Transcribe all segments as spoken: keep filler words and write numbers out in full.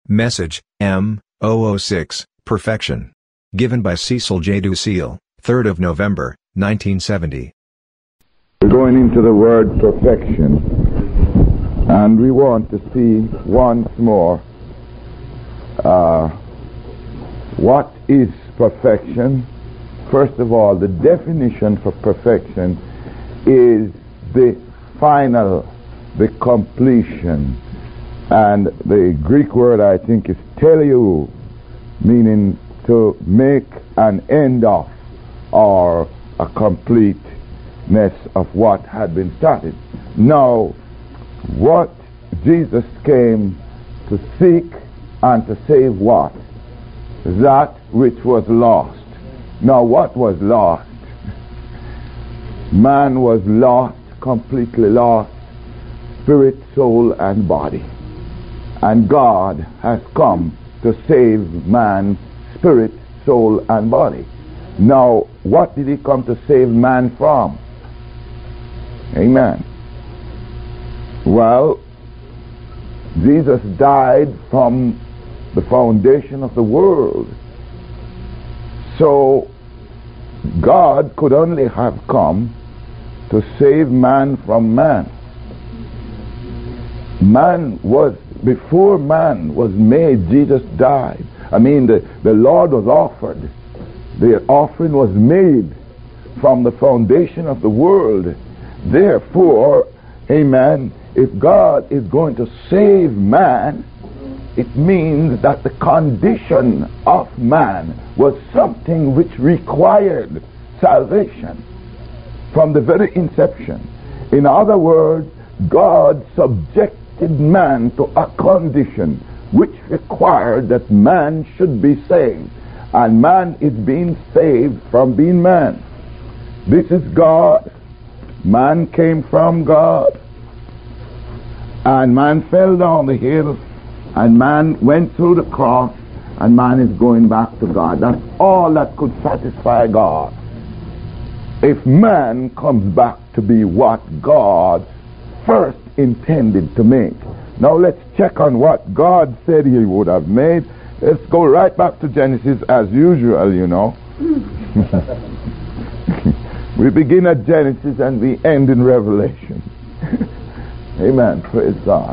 Message, M zero zero six, Perfection. Given by Cecil J. Ducille, third of November, nineteen seventy. We're going into the word perfection, and we want to see once more uh, what is perfection. First of all, the definition for perfection is the final, the completion. And the Greek word, I think, is teleu, meaning to make an end of, or a completeness of what had been started. Now, what Jesus came to seek and to save what? That which was lost. Now, what was lost? Man was lost, completely lost, spirit, soul, and body. And God has come to save man, spirit, soul, and body. Now, what did he come to save man from? Amen. Well, Jesus died from the foundation of the world. So, God could only have come to save man from man. Man was, before man was made, Jesus died. I mean, the, the Lord was offered. The offering was made from the foundation of the world. Therefore, amen, if God is going to save man, it means that the condition of man was something which required salvation from the very inception. In other words, God subjected man to a condition which required that man should be saved, and man is being saved from being man. This is God. Man came from God, and man fell down the hill, and man went through the cross, and man is going back to God. That's all that could satisfy God. If man comes back to be what God first intended to make. Now let's check on what God said he would have made. Let's go right back to Genesis as usual, you know. We begin at Genesis and we end in Revelation. Amen. Praise God.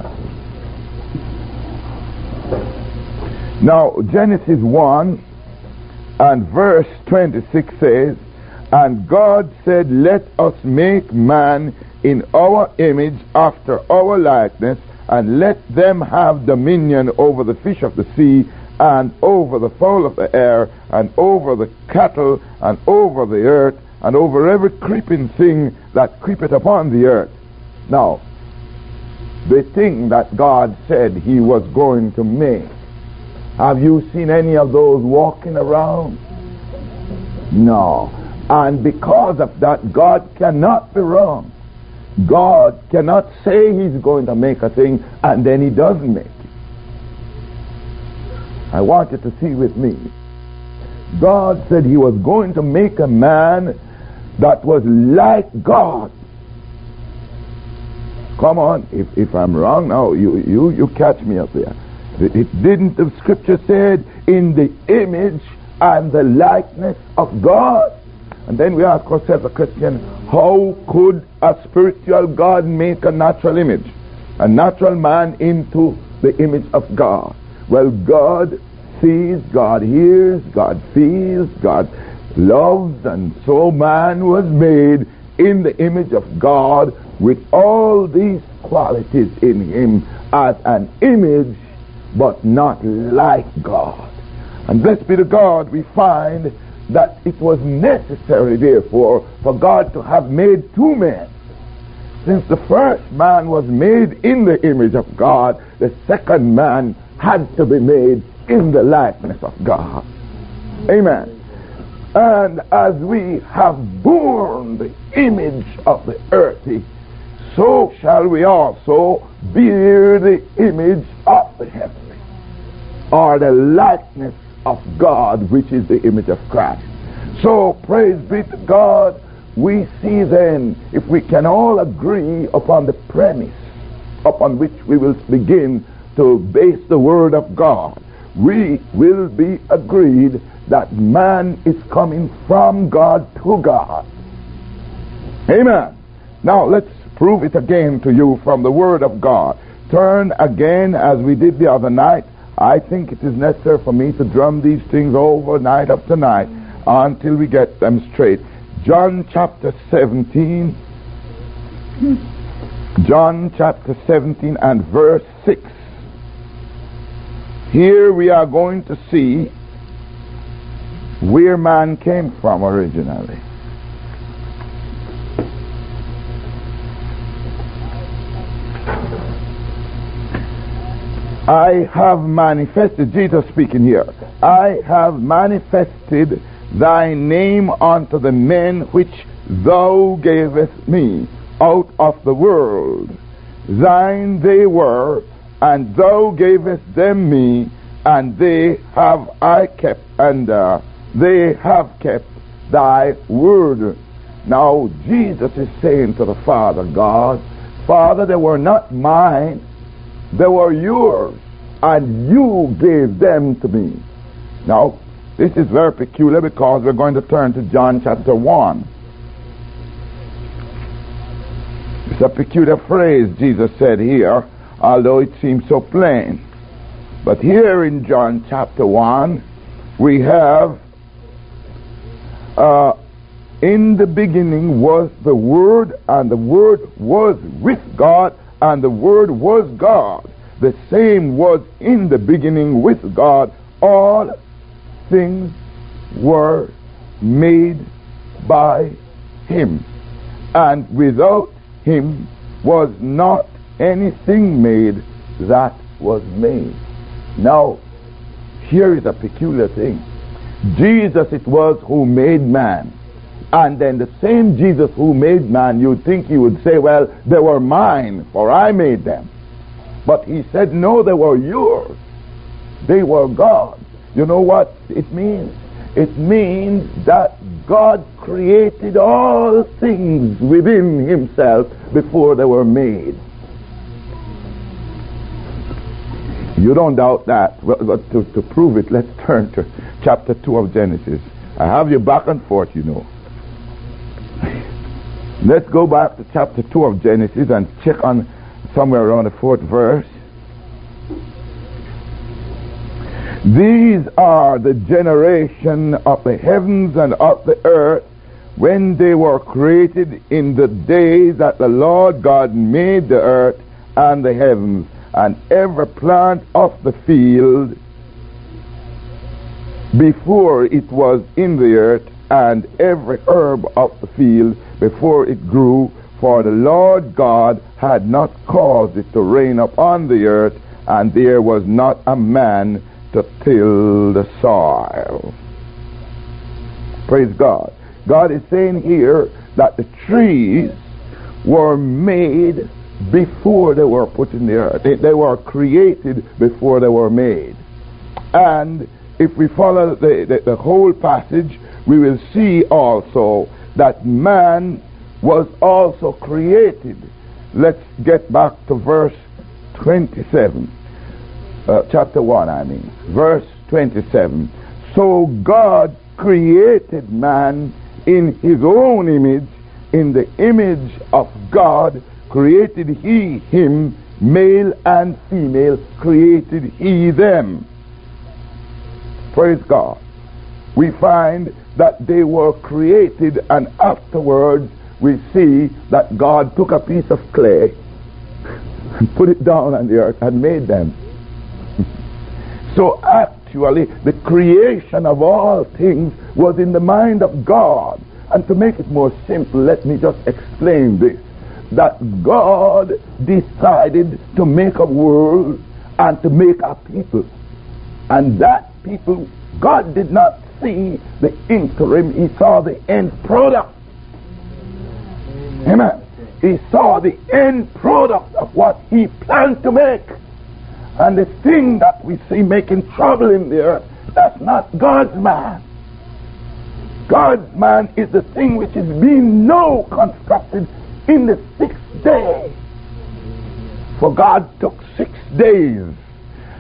Now, Genesis one and verse twenty-six says, "And God said, let us make man in our image after our likeness, and let them have dominion over the fish of the sea, and over the fowl of the air, and over the cattle, and over the earth, and over every creeping thing that creepeth upon the earth." Now, the thing that God said he was going to make, have you seen any of those walking around? No. And because of that, God cannot be wrong. God cannot say he's going to make a thing and then he doesn't make it. I want you to see with me. God said he was going to make a man that was like God. Come on, if, if I'm wrong now, you, you, you catch me up there. It, it didn't, the scripture said, in the image and the likeness of God. And then we ask ourselves, a Christian, how could a spiritual God make a natural image? A natural man into the image of God? Well, God sees, God hears, God feels, God loves, and so man was made in the image of God with all these qualities in him as an image, but not like God. And blessed be to God, we find that it was necessary, therefore, for God to have made two men. Since the first man was made in the image of God, the second man had to be made in the likeness of God. Amen. And as we have borne the image of the earthy, so shall we also bear the image of the heavenly, or the likeness of God, which is the image of Christ. So, praise be to God, we see then, if we can all agree upon the premise upon which we will begin to base the Word of God, we will be agreed that man is coming from God to God. Amen. Now let's prove it again to you from the Word of God. Turn again, as we did the other night. I think it is necessary for me to drum these things over night after night until we get them straight. John chapter seventeen. John chapter seventeen and verse six. Here we are going to see where man came from originally. I have manifested, Jesus speaking here, I have manifested thy name unto the men which thou gavest me out of the world. Thine they were, and thou gavest them me, and they have I kept, and uh, they have kept thy word. Now Jesus is saying to the Father God, Father, they were not mine, they were yours, and you gave them to me. Now, this is very peculiar because we're going to turn to John chapter one. It's a peculiar phrase Jesus said here, although it seems so plain. But here in John chapter one, we have, uh, in the beginning was the Word, and the Word was with God, and the Word was God. The same was in the beginning with God. All things were made by Him, and without Him was not anything made that was made. Now, here is a peculiar thing. Jesus it was who made man. And then the same Jesus who made man, you'd think he would say, well, they were mine, for I made them. But he said, no, they were yours. They were God. You know what it means? It means that God created all things within himself before they were made. You don't doubt that. Well, but to, to prove it, let's turn to chapter two of Genesis. I have you back and forth, you know. Let's go back to chapter two of Genesis and check on somewhere around the fourth verse. These are the generation of the heavens and of the earth when they were created in the day that the Lord God made the earth and the heavens, and every plant of the field before it was in the earth, and every herb of the field before it grew, for the Lord God had not caused it to rain upon the earth, and there was not a man to till the soil. Praise God. God is saying here that the trees were made before they were put in the earth. They, they were created before they were made. And if we follow the, the, the whole passage, we will see also that man was also created. Let's get back to verse twenty-seven. Uh, chapter one, I mean. Verse twenty-seven. So God created man in his own image. In the image of God created he him, male and female created he them. Praise God. We find that they were created, and afterwards we see that God took a piece of clay and put it down on the earth and made them. So actually the creation of all things was in the mind of God. And to make it more simple, let me just explain this. That God decided to make a world and to make a people. And that people, God did not see the interim, he saw the end product. Amen. He saw the end product of what he planned to make. And the thing that we see making trouble in the earth, that's not God's man. God's man is the thing which is being now constructed in the sixth day. For God took six days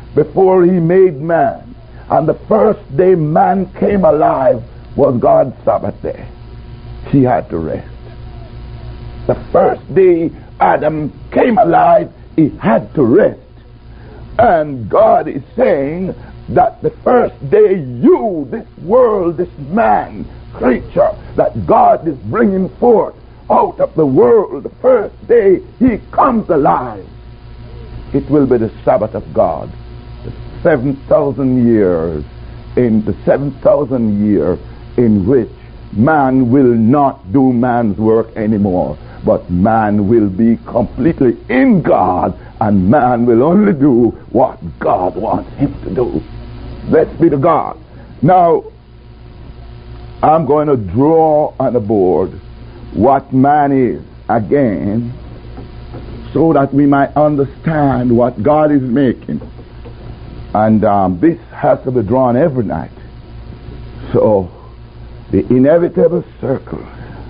before he made man. And the first day man came alive was God's Sabbath day. He had to rest. The first day Adam came alive, he had to rest. And God is saying that the first day you, this world, this man, creature, that God is bringing forth out of the world, the first day he comes alive, it will be the Sabbath of God. The seven thousand years, in the seven thousand year in which man will not do man's work anymore, but man will be completely in God, and man will only do what God wants him to do. Let's be to God. Now, I'm going to draw on the board what man is again, so that we might understand what God is making. And um, this has to be drawn every night. So, the inevitable circle.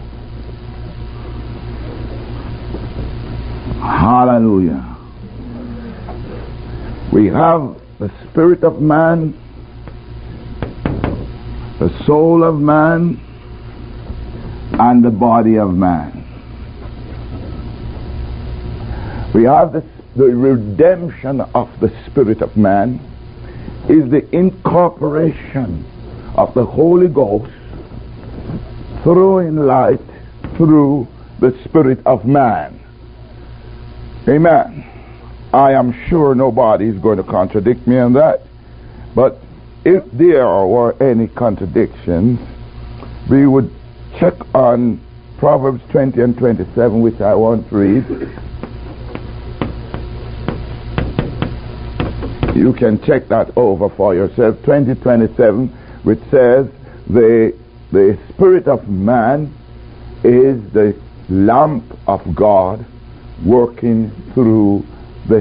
Hallelujah. We have the spirit of man, the soul of man, and the body of man. We have the, the redemption of the spirit of man is the incorporation of the Holy Ghost through in light through the spirit of man. Amen. I am sure nobody is going to contradict me on that. But if there were any contradictions, we would check on Proverbs twenty and twenty-seven, which I want to read. You can check that over for yourself. twenty twenty-seven, which says the the spirit of man is the lamp of God working through the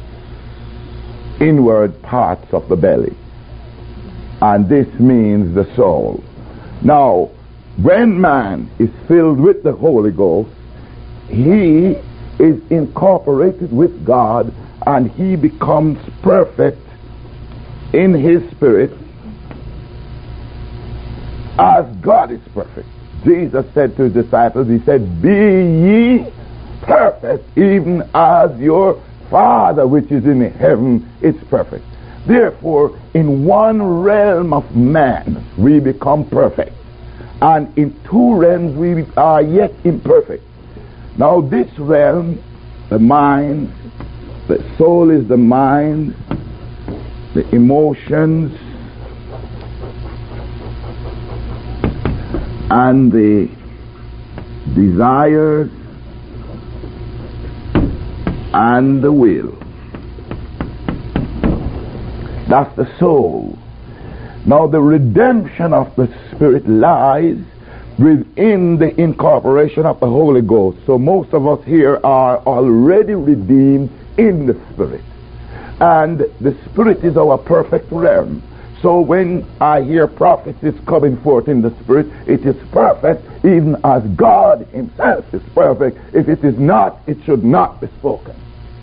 inward parts of the belly. And this means the soul. Now, when man is filled with the Holy Ghost, he is incorporated with God, and he becomes perfect in his spirit as God is perfect. Jesus said to his disciples, he said, "Be ye perfect, even as your Father which is in heaven is perfect." Therefore, in one realm of man, we become perfect. And in two realms, we are yet imperfect. Now, this realm, the mind, the soul is the mind, the emotions, and the desires, and the will. That's the soul. Now, the redemption of the Spirit lies within the incorporation of the Holy Ghost. So most of us here are already redeemed in the Spirit. And the Spirit is our perfect realm. So when I hear prophecies coming forth in the Spirit, it is perfect even as God himself is perfect. If it is not, it should not be spoken.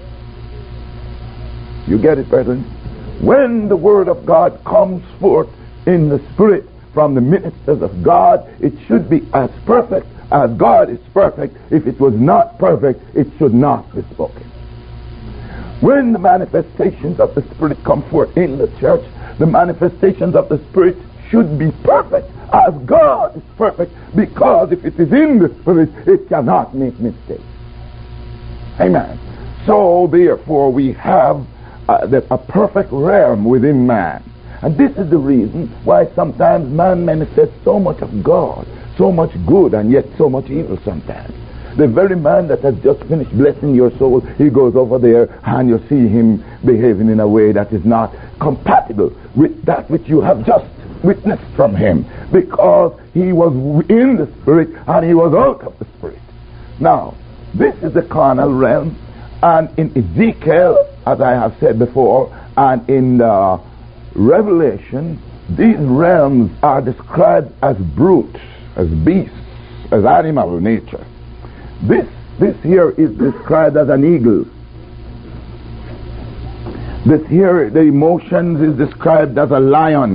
You get it, brethren? When the Word of God comes forth in the Spirit from the ministers of God, it should be as perfect as God is perfect. If it was not perfect, it should not be spoken. When the manifestations of the Spirit come forth in the church, the manifestations of the Spirit should be perfect as God is perfect, because if it is in the Spirit, it cannot make mistakes. Amen. So therefore we have uh, the, a perfect realm within man. And this is the reason why sometimes man manifests so much of God, so much good, and yet so much evil sometimes. The very man that has just finished blessing your soul, he goes over there and you see him behaving in a way that is not compatible with that which you have just witnessed from him, because he was in the Spirit and he was out of the Spirit. Now, this is the carnal realm, and in Ezekiel, as I have said before, and in the Revelation, these realms are described as brutes, as beasts, as animal nature. This this here is described as an eagle. This here, the emotions is described as a lion.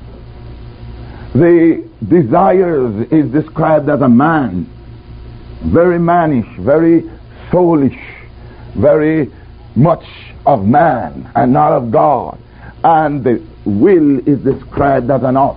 The desires is described as a man. Very mannish, very soulish, very much of man and not of God. And the will is described as an ox.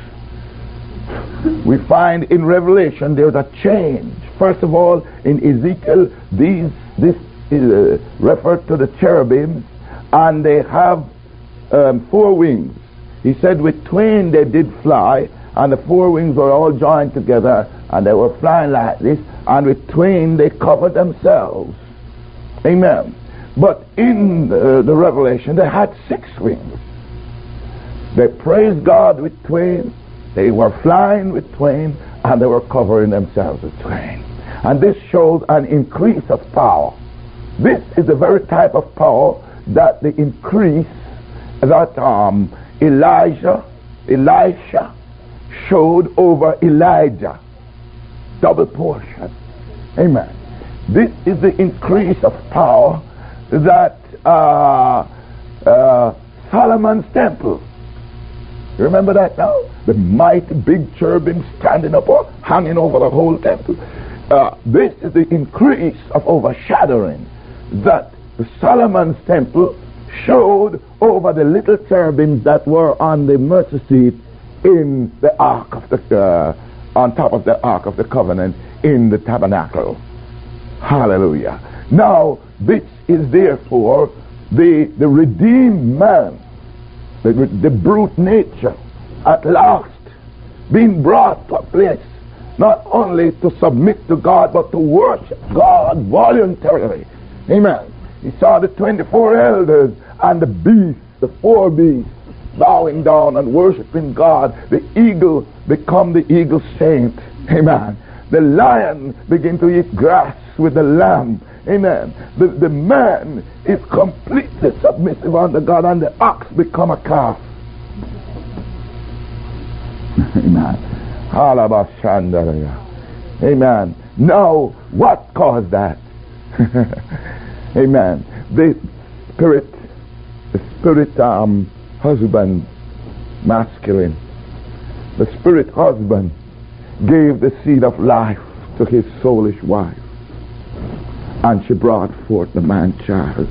We find in Revelation there's a change. First of all, in Ezekiel, these this is uh, referred to the cherubims, and they have um, four wings. He said with twain they did fly, and the four wings were all joined together, and they were flying like this, and with twain they covered themselves. Amen. But in uh, the Revelation they had six wings. They praised God with twain, they were flying with twain, and they were covering themselves with twain. And this shows an increase of power. This is the very type of power that the increase that um, Elijah, Elisha showed over Elijah. Double portion. Amen. This is the increase of power that uh, uh, Solomon's temple. You remember that now? The mighty big cherubim standing up or hanging over the whole temple. Uh, this is the increase of overshadowing that the Solomon's temple showed over the little cherubims that were on the mercy seat in the ark of the uh, on top of the ark of the covenant in the tabernacle. Hallelujah. Now this is therefore the the redeemed man, the, the brute nature at last being brought to a place not only to submit to God but to worship God voluntarily. Amen. He saw the twenty-four elders and the beasts, the four beasts, bowing down and worshiping God. The eagle become the eagle saint. Amen. The lion begin to eat grass with the lamb. Amen. The, the man is completely submissive unto God, and the ox become a calf. Amen. Amen. Now, what caused that? Amen. The spirit, the spirit um, husband, masculine, the spirit husband gave the seed of life to his soulish wife, and she brought forth the man child.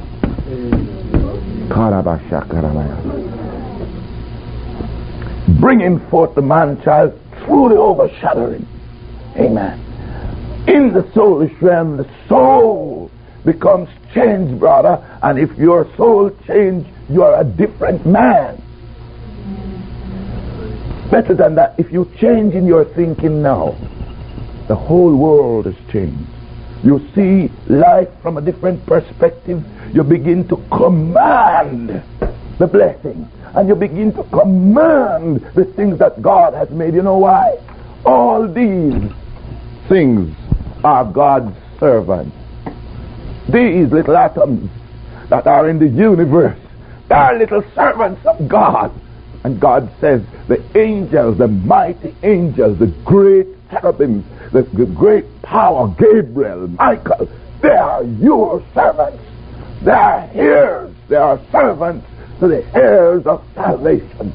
Bringing forth the man child through the overshadowing. Amen. In the soulish realm, the soul becomes changed, brother, and if your soul changed, you are a different man. Better than that, if you change in your thinking now, the whole world has changed. You see life from a different perspective. You begin to command the blessing, and you begin to command the things that God has made. You know why? All these things are God's servants. These little atoms that are in the universe, they are little servants of God. And God says the angels, the mighty angels, the great cherubims, the, the great power, Gabriel, Michael, they are your servants. They are heirs. They are servants to the heirs of salvation.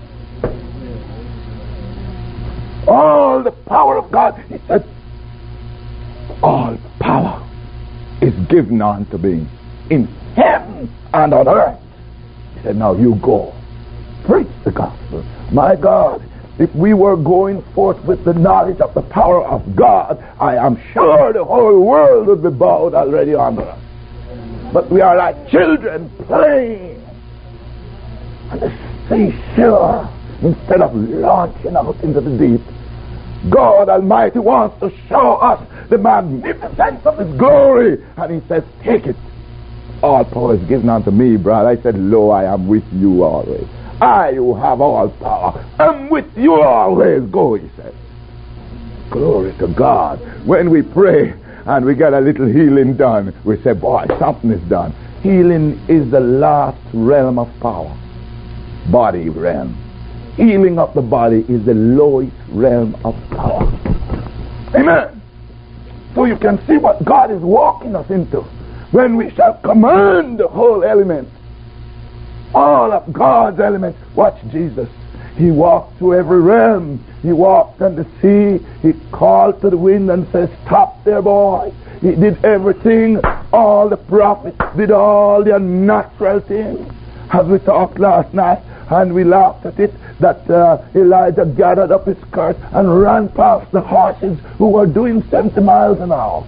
All the power of God, he said, all power is given unto me in heaven and on earth. He said, now you go. Preach the gospel. My God, if we were going forth with the knowledge of the power of God, I am sure the whole world would be bowed already under us. But we are like children playing on the seashore instead of launching out into the deep. God Almighty wants to show us the magnificence of His glory, and He says, take it. All power is given unto me, brother. I said, lo, I am with you always. I who have all power am with you always. Go, he said. Glory to God. When we pray and we get a little healing done, we say, boy, something is done. Healing is the last realm of power. Body realm. Healing of the body is the lowest realm of power. Amen. So you can see what God is walking us into when we shall command the whole element all of God's elements. Watch Jesus. He walked through every realm. He walked on the sea. He called to the wind and said, stop there, boy. He did everything. All the prophets did all the unnatural things. As we talked last night, and we laughed at it, that uh, Elijah gathered up his skirt and ran past the horses who were doing seventy miles an hour.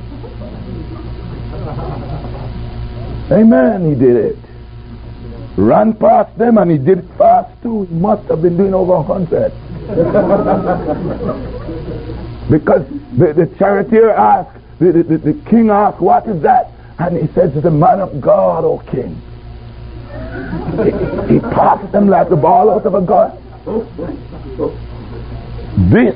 Amen, he did it. Ran past them, and he did it fast too. He must have been doing over a hundred. Because the, the charioteer asked, the, the, the king asked, what is that? And he says, it's the man of God, O king. He, he passed them like the ball out of a gun. This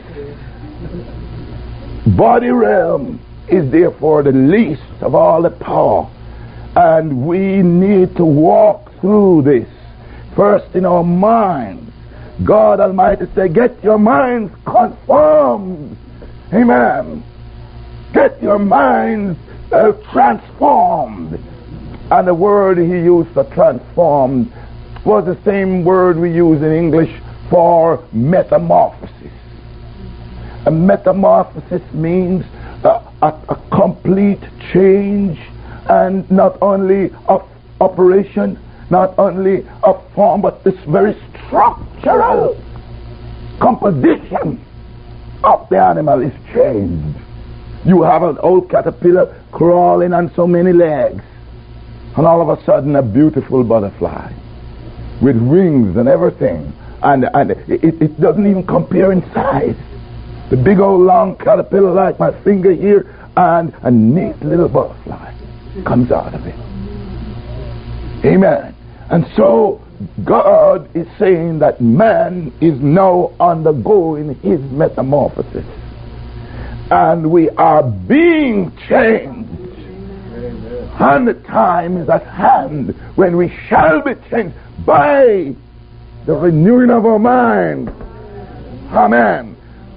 body realm is therefore the least of all the power. And we need to walk through this. First in our minds. God Almighty said, get your minds conformed. Amen. Get your minds uh, transformed. And the word he used for transformed was the same word we use in English for metamorphosis. A metamorphosis means a, a, a complete change, and not only of operation, not only of form, but this very structural composition of the animal is changed. You have an old caterpillar crawling on so many legs, and all of a sudden a beautiful butterfly with wings and everything, and, and it, it doesn't even compare in size. The big old long caterpillar like my finger here, and a neat little butterfly comes out of it. Amen. And so God is saying that man is now undergoing his metamorphosis, and we are being changed. And the time is at hand when we shall be changed by the renewing of our mind. Amen.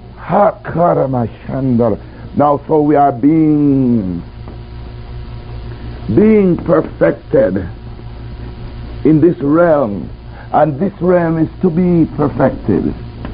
Now so we are being being perfected in this realm, and this realm is to be perfected.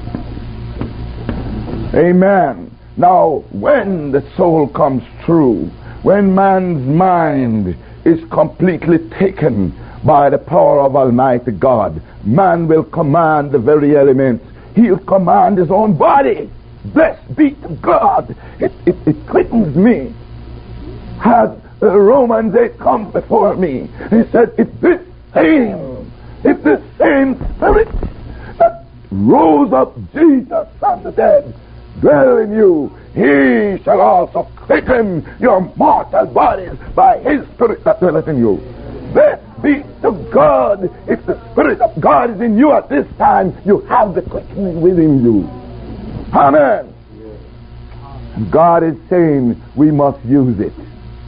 Amen. Now when the soul comes through, when man's mind is completely taken by the power of Almighty God, man will command the very elements. He'll command his own body. Blessed be to God. It, it, it quickens me. Had uh, Romans eight come before me, he said, if this same, if this same Spirit that rose up Jesus from the dead dwell in you, he shall also quicken your mortal bodies by his Spirit that dwelleth in you. Blessed be to God. If the Spirit of God is in you at this time, you have the quickening within you. Amen. God is saying we must use it.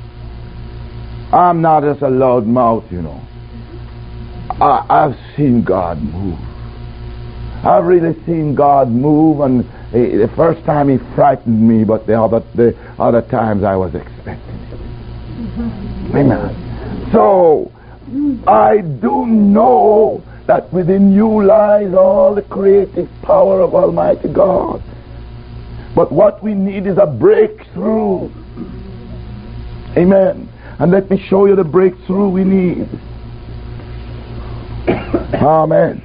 I'm not just a loud mouth, you know. I, I've seen God move. I've really seen God move, and uh, the first time he frightened me, but the other the other times I was expecting it. Mm-hmm. Amen. So I do know that within you lies all the creative power of Almighty God. But what we need is a breakthrough. Amen. And let me show you the breakthrough we need. Amen.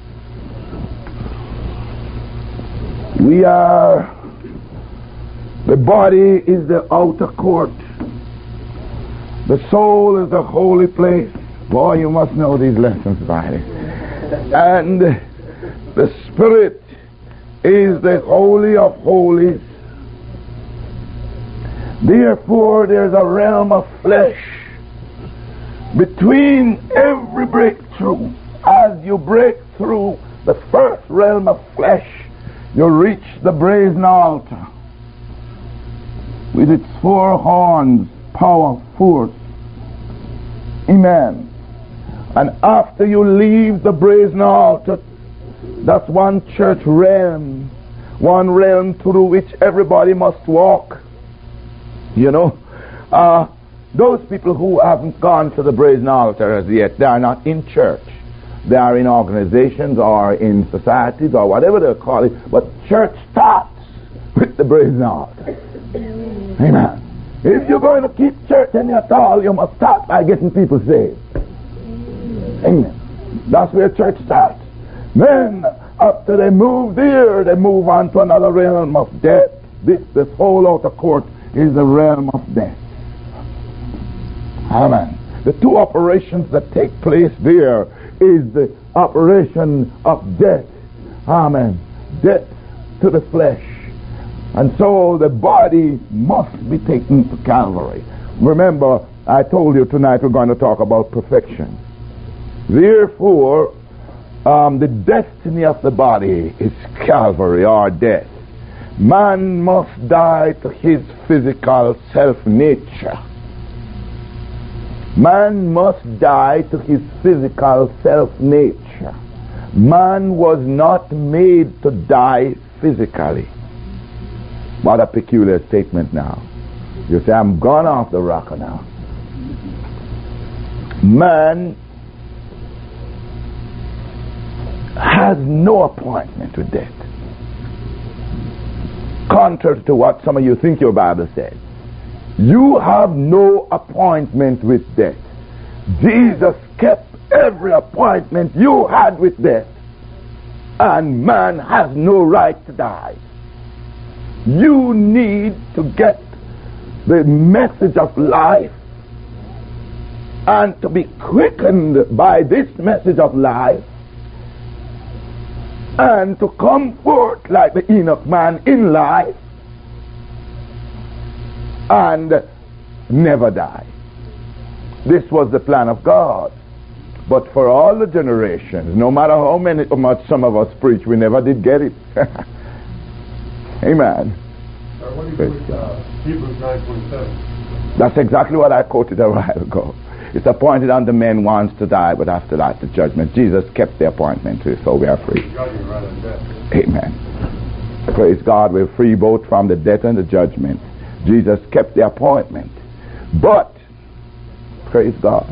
We are, the body is the outer court. The soul is the holy place. Boy, you must know these lessons, Friday. And the spirit is the holy of holies. Therefore, there's a realm of flesh between every breakthrough. As you break through the first realm of flesh, you reach the brazen altar with its four horns, power, force. Amen. And after you leave the brazen altar, that's one church realm, one realm through which everybody must walk. You know, uh, those people who haven't gone to the brazen altar as yet, they are not in church. they are in organizations or in societies or whatever they call it, but church starts with the brazen altar. Amen. If you're going to keep church any at all, you must start by getting people saved. Amen. That's where church starts. Then, after they move there, they move on to another realm of death. This, this whole outer court is the realm of death. Amen. The two operations that take place there is the operation of death. Amen. Death to the flesh. And so the body must be taken to Calvary. Remember, I told you tonight we're going to talk about perfection. Therefore, um, the destiny of the body is Calvary or death. Man must die to his physical self-nature. Man must die to his physical self-nature. Man was not made to die physically. What a peculiar statement now. You say, I'm gone off the rocker now. Man has no appointment with death. Contrary to what some of you think your Bible said. You have no appointment with death. Jesus kept every appointment you had with death. And man has no right to die. You need to get the message of life and to be quickened by this message of life and to come forth like the Enoch man in life and never die. This was the plan of God. But for all the generations, no matter how many, how much some of us preach, we never did get it. Amen. Sir, what do you think uh, Hebrews nine twenty-seven? That's exactly what I quoted a while ago. It's appointed unto men once to die, but after that the judgment. Jesus kept the appointment, so we are free. Amen. Praise God, we're free both from the death and the judgment. Jesus kept the appointment. But, praise God,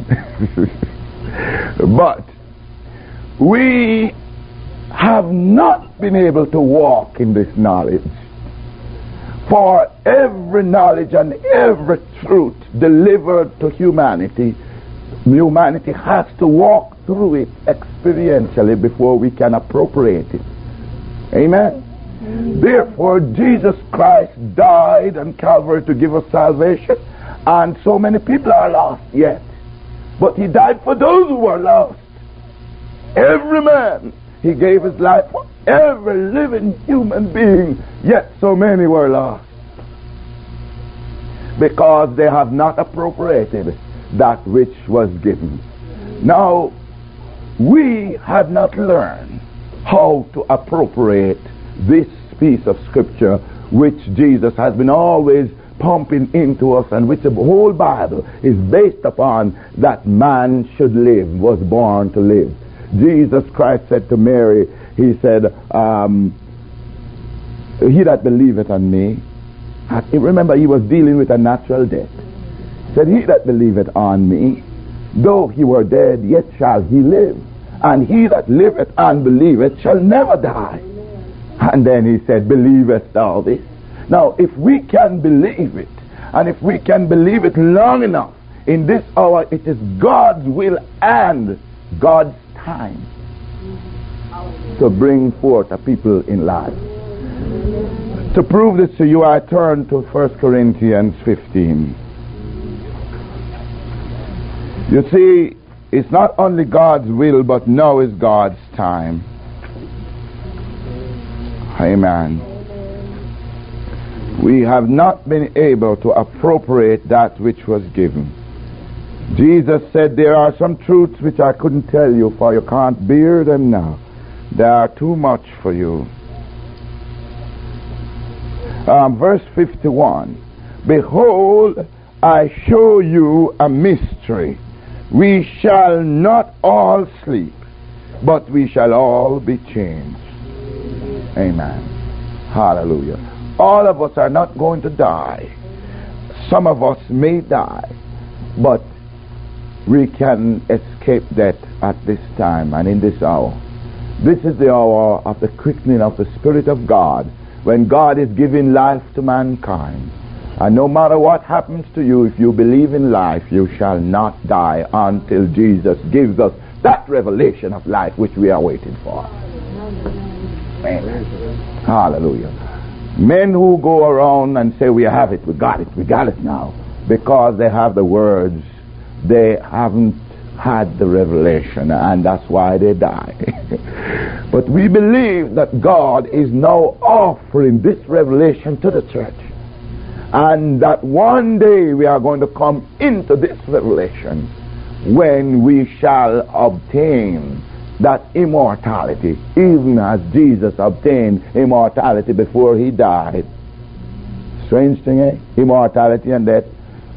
but we have not been able to walk in this knowledge. For every knowledge and every truth delivered to humanity, humanity has to walk through it experientially before we can appropriate it. Amen? Mm-hmm. Therefore, Jesus Christ died on Calvary to give us salvation, and so many people are lost yet. But he died for those who were lost. Every man, he gave his life for every living human being, yet so many were lost. Because they have not appropriated that which was given. Now, we have not learned how to appropriate this piece of scripture which Jesus has been always pumping into us, and which the whole Bible is based upon, that man should live, was born to live. Jesus Christ said to Mary, he said, um, he that believeth on me, remember he was dealing with a natural death. He said, he that believeth on me, though he were dead, yet shall he live. And he that liveth and believeth shall never die. And then he said, believest thou this? Now, if we can believe it, and if we can believe it long enough, in this hour it is God's will and God's time to bring forth a people in life. To prove this to you, I turn to First Corinthians fifteen. You see, it's not only God's will, but now is God's time. Amen. We have not been able to appropriate that which was given. Jesus said, there are some truths which I couldn't tell you, for you can't bear them now. They are too much for you. Um, verse fifty-one. Behold, I show you a mystery. We shall not all sleep, but we shall all be changed. Amen. Hallelujah. All of us are not going to die. Some of us may die, but we can escape death at this time and in this hour. This is the hour of the quickening of the Spirit of God, when God is giving life to mankind. And no matter what happens to you, if you believe in life, you shall not die until Jesus gives us that revelation of life which we are waiting for. Amen. Hallelujah. Men who go around and say, we have it, we got it, we got it now, because they have the words, they haven't had the revelation, and that's why they die. But we believe that God is now offering this revelation to the church, and that one day we are going to come into this revelation when we shall obtain that immortality, even as Jesus obtained immortality before he died. Strange thing, eh? Immortality and death.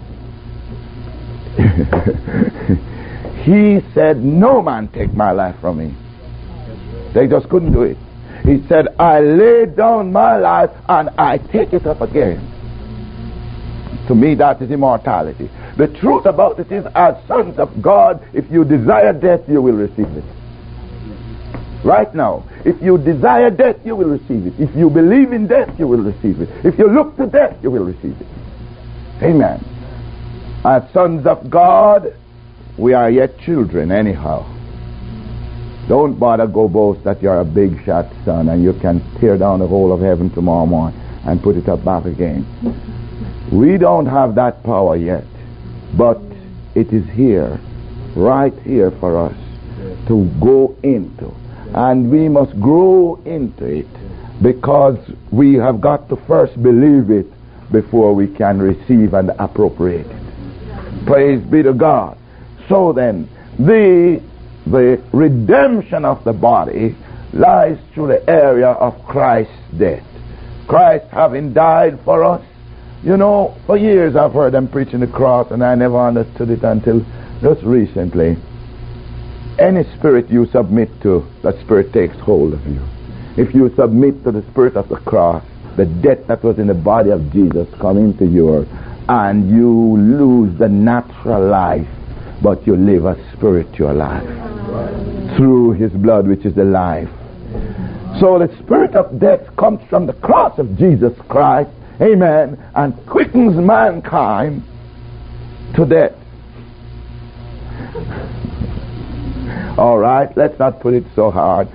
He said, no man take my life from me. They just couldn't do it. He said, I lay down my life and I take it up again. To me, that is immortality. The truth about it is, as sons of God, if you desire death, you will receive it. Right now, if you desire death, you will receive it. If you believe in death, you will receive it. If you look to death, you will receive it. Amen. As sons of God, we are yet children anyhow. Don't bother go boast that you're a big shot son and you can tear down the whole of heaven tomorrow morning and put it up back again. We don't have that power yet, but it is here, right here for us to go into. And we must grow into it, because we have got to first believe it before we can receive and appropriate it. Praise be to God. So then, the, the redemption of the body lies through the area of Christ's death. Christ having died for us. You know, for years I've heard them preaching the cross, and I never understood it until just recently. Any spirit you submit to, that spirit takes hold of you. If you submit to the spirit of the cross, the death that was in the body of Jesus come into yours, and you lose the natural life, but you live a spiritual life through his blood, which is the life. So the spirit of death comes from the cross of Jesus Christ, amen, and quickens mankind to death. All right, let's not put it so hard.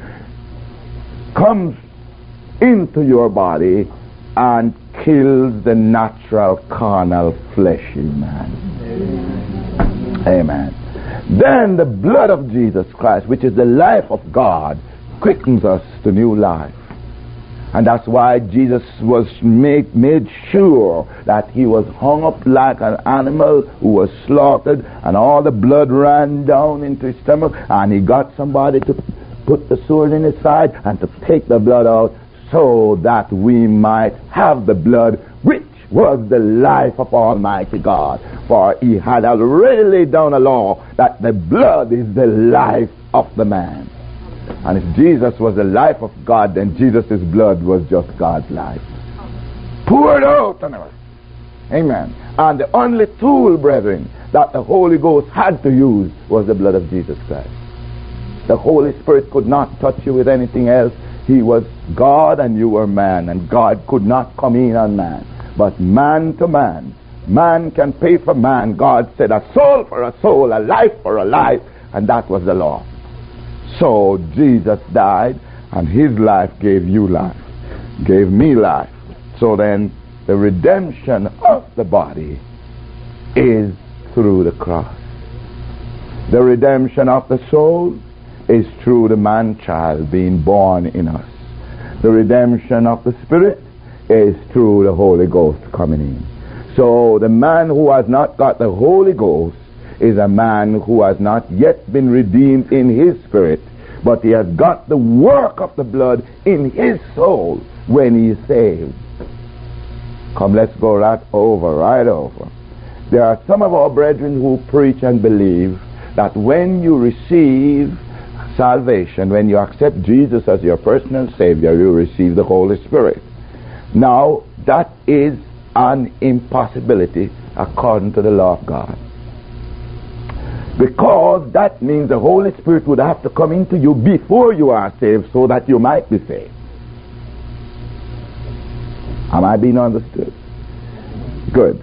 Comes into your body and kills the natural, carnal, fleshy man. Amen. Then the blood of Jesus Christ, which is the life of God, quickens us to new life. And that's why Jesus was made, made sure that he was hung up like an animal who was slaughtered, and all the blood ran down into his stomach, and he got somebody to put the sword in his side and to take the blood out, so that we might have the blood which was the life of Almighty God. For he had already laid down a law that the blood is the life of the man. And if Jesus was the life of God, then Jesus' blood was just God's life, poured out on us. Amen. And the only tool, brethren, that the Holy Ghost had to use was the blood of Jesus Christ. The Holy Spirit could not touch you with anything else. He was God and you were man, and God could not come in on man. But man to man, man can pay for man. God said a soul for a soul, a life for a life, and that was the law. So Jesus died, and his life gave you life, gave me life. So then the redemption of the body is through the cross. The redemption of the soul is through the man-child being born in us. The redemption of the spirit is through the Holy Ghost coming in. So the man who has not got the Holy Ghost is a man who has not yet been redeemed in his spirit, but he has got the work of the blood in his soul when he is saved. Come, let's go right over, right over. There are some of our brethren who preach and believe that when you receive salvation, when you accept Jesus as your personal Savior, you receive the Holy Spirit. Now, that is an impossibility according to the law of God. Because that means the Holy Spirit would have to come into you before you are saved so that you might be saved. Am I being understood? Good.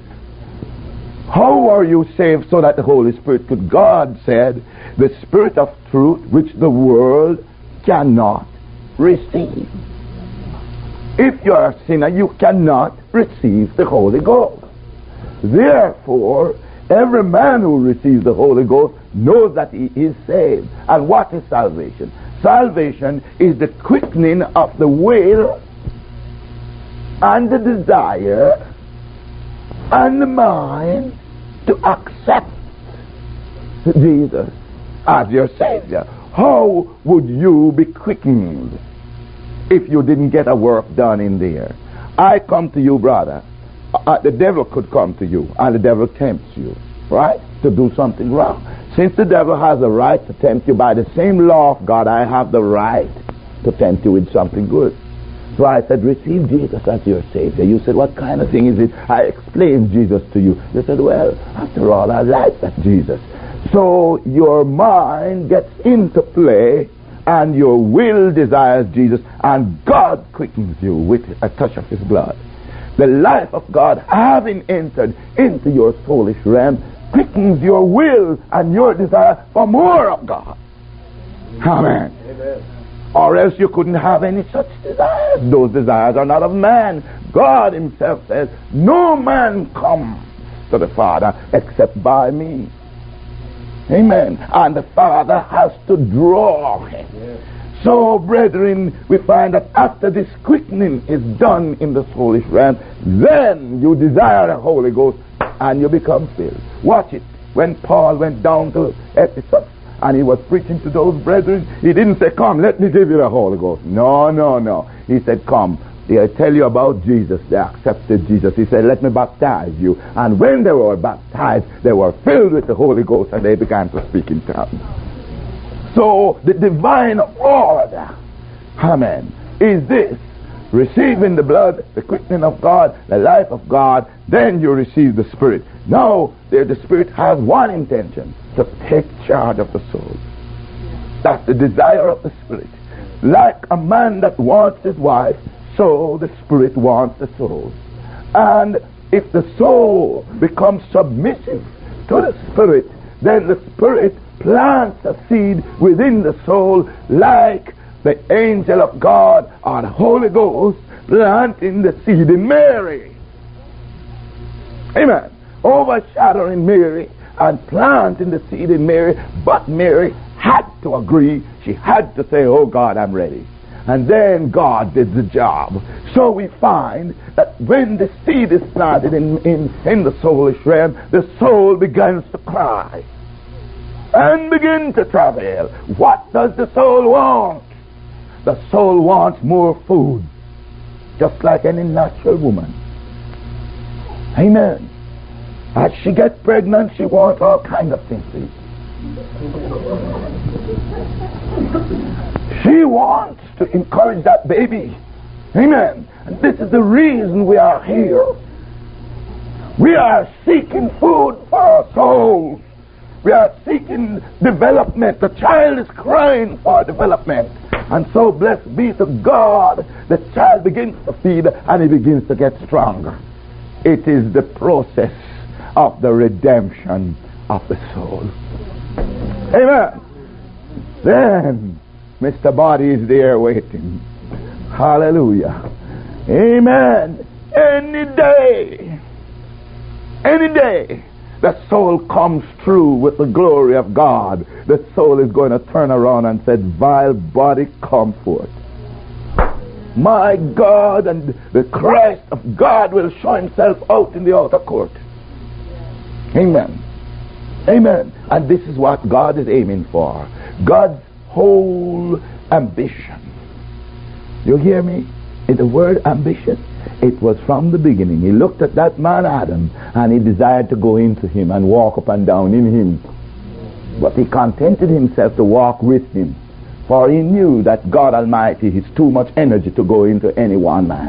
How are you saved so that the Holy Spirit could? God said, the Spirit of truth which the world cannot receive. If you are a sinner, you cannot receive the Holy Ghost. Therefore, every man who receives the Holy Ghost knows that he is saved. And what is salvation? Salvation is the quickening of the will and the desire and the mind to accept Jesus as your Savior. How would you be quickened if you didn't get a work done in there? I come to you, brother. Uh, the devil could come to you, and the devil tempts you, right, to do something wrong. Since the devil has the right to tempt you by the same law of God, I have the right to tempt you with something good. So I said, receive Jesus as your Savior. You said, what kind of thing is it? I explained Jesus to you. You said, well, after all, I like that Jesus. So your mind gets into play, and your will desires Jesus, and God quickens you with a touch of His blood. The life of God, having entered into your soulish realm, quickens your will and your desire for more of God. Amen. Amen. Or else you couldn't have any such desires. Those desires are not of man. God Himself says, no man comes to the Father except by me. Amen. And the Father has to draw him. Yes. So, brethren, we find that after this quickening is done in the soulish realm, then you desire the Holy Ghost and you become filled. Watch it. When Paul went down to Ephesus and he was preaching to those brethren, he didn't say, come, let me give you the Holy Ghost. No, no, no. He said, come, I tell you about Jesus. They accepted Jesus. He said, let me baptize you. And when they were baptized, they were filled with the Holy Ghost and they began to speak in tongues. So the divine order, amen, is this: receiving the blood, the quickening of God, the life of God, then you receive the Spirit. Now the, the Spirit has one intention: to take charge of the soul. That's the desire of the Spirit. Like a man that wants his wife, so the Spirit wants the soul. And if the soul becomes submissive to the Spirit, then the Spirit plants a seed within the soul, like the angel of God or the Holy Ghost planting the seed in Mary. Amen. Overshadowing Mary and planting the seed in Mary. But Mary had to agree. She had to say, oh God, I'm ready. And then God did the job. So we find that when the seed is planted in, in, in the soulish realm, the soul begins to cry and begin to travail. What does the soul want? The soul wants more food, just like any natural woman. Amen. As she gets pregnant, she wants all kinds of things to eat. She wants to encourage that baby. Amen. And this is the reason we are here. We are seeking food for our souls. We are seeking development. The child is crying for development. And so, blessed be to God, the child begins to feed and he begins to get stronger. It is the process of the redemption of the soul. Amen. Then Mister Body is there waiting. Hallelujah. Amen. Any day, any day, the soul comes through with the glory of God, the soul is going to turn around and say, vile body, come forth. My God, and the Christ of God will show himself out in the outer court. Amen. Amen. And this is what God is aiming for. God's whole ambition. You hear me? In the word ambition, it was from the beginning. He looked at that man Adam and he desired to go into him and walk up and down in him. But he contented himself to walk with him, for he knew that God Almighty is too much energy to go into any one man.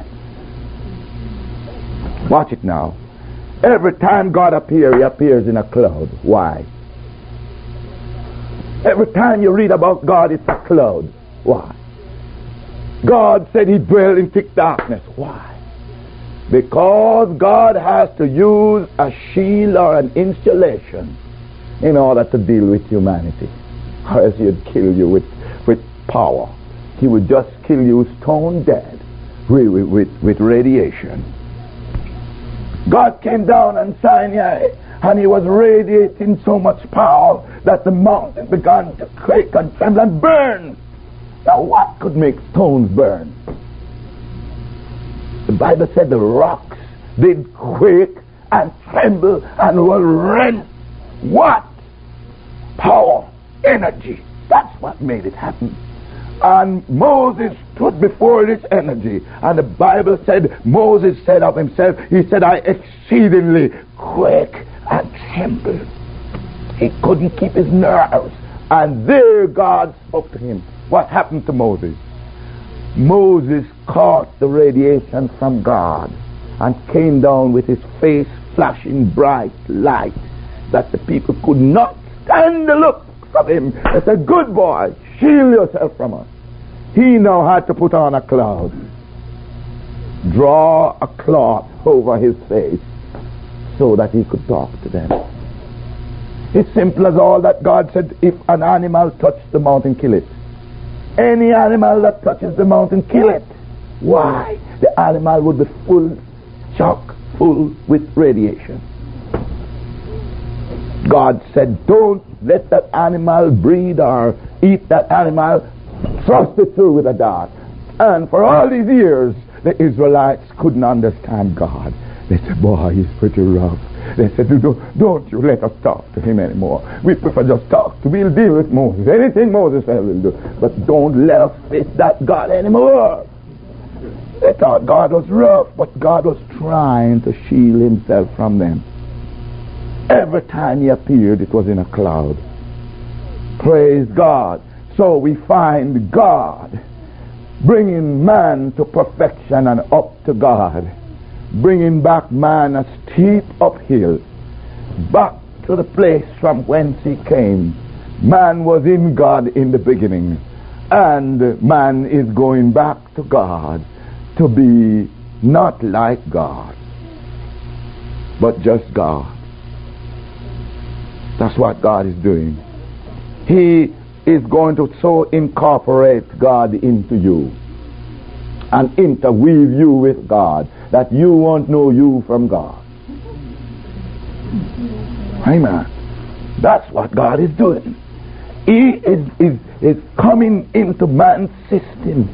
Watch it now. Every time God appears, he appears in a cloud. Why? Every time you read about God, it's a cloud. Why? God said he dwelled in thick darkness. Why? Because God has to use a shield or an insulation in order to deal with humanity. Or else he'd kill you with, with power. He would just kill you stone dead with, with, with radiation. God came down on Sinai and he was radiating so much power that the mountain began to quake and tremble and burn. Now what could make stones burn? The Bible said the rocks did quake and tremble and were rent. What? Power, energy. That's what made it happen. And Moses stood before this energy, and the Bible said, Moses said of himself, he said, I exceedingly quake and tremble. He couldn't keep his nerves. And there God spoke to him. What happened to Moses? Moses caught the radiation from God and came down with his face flashing bright light that the people could not stand the look of him. They said, good boy, shield yourself from us. He now had to put on a cloud, draw a cloth over his face so that he could talk to them. It's simple as all that. God said, if an animal touches the mountain, kill it. Any animal that touches the mountain, kill it. Why? The animal would be full, chock full with radiation. God said, don't let that animal breathe or eat that animal. Thrust it through with a dart. And for all these years, the Israelites couldn't understand God. They said, boy, he's pretty rough. They said, don't, don't you let us talk to him anymore. We prefer just talk to. We'll deal with Moses. Anything Moses said, we'll do. But don't let us face that God anymore. They thought God was rough, but God was trying to shield himself from them. Every time he appeared, it was in a cloud. Praise God. So we find God bringing man to perfection and up to God, bringing back man a steep uphill, back to the place from whence he came. Man was in God in the beginning, and man is going back to God to be not like God, but just God. That's what God is doing. He is going to so incorporate God into you and interweave you with God that you won't know you from God. Amen. That's what God is doing. He is, is, is coming into man's system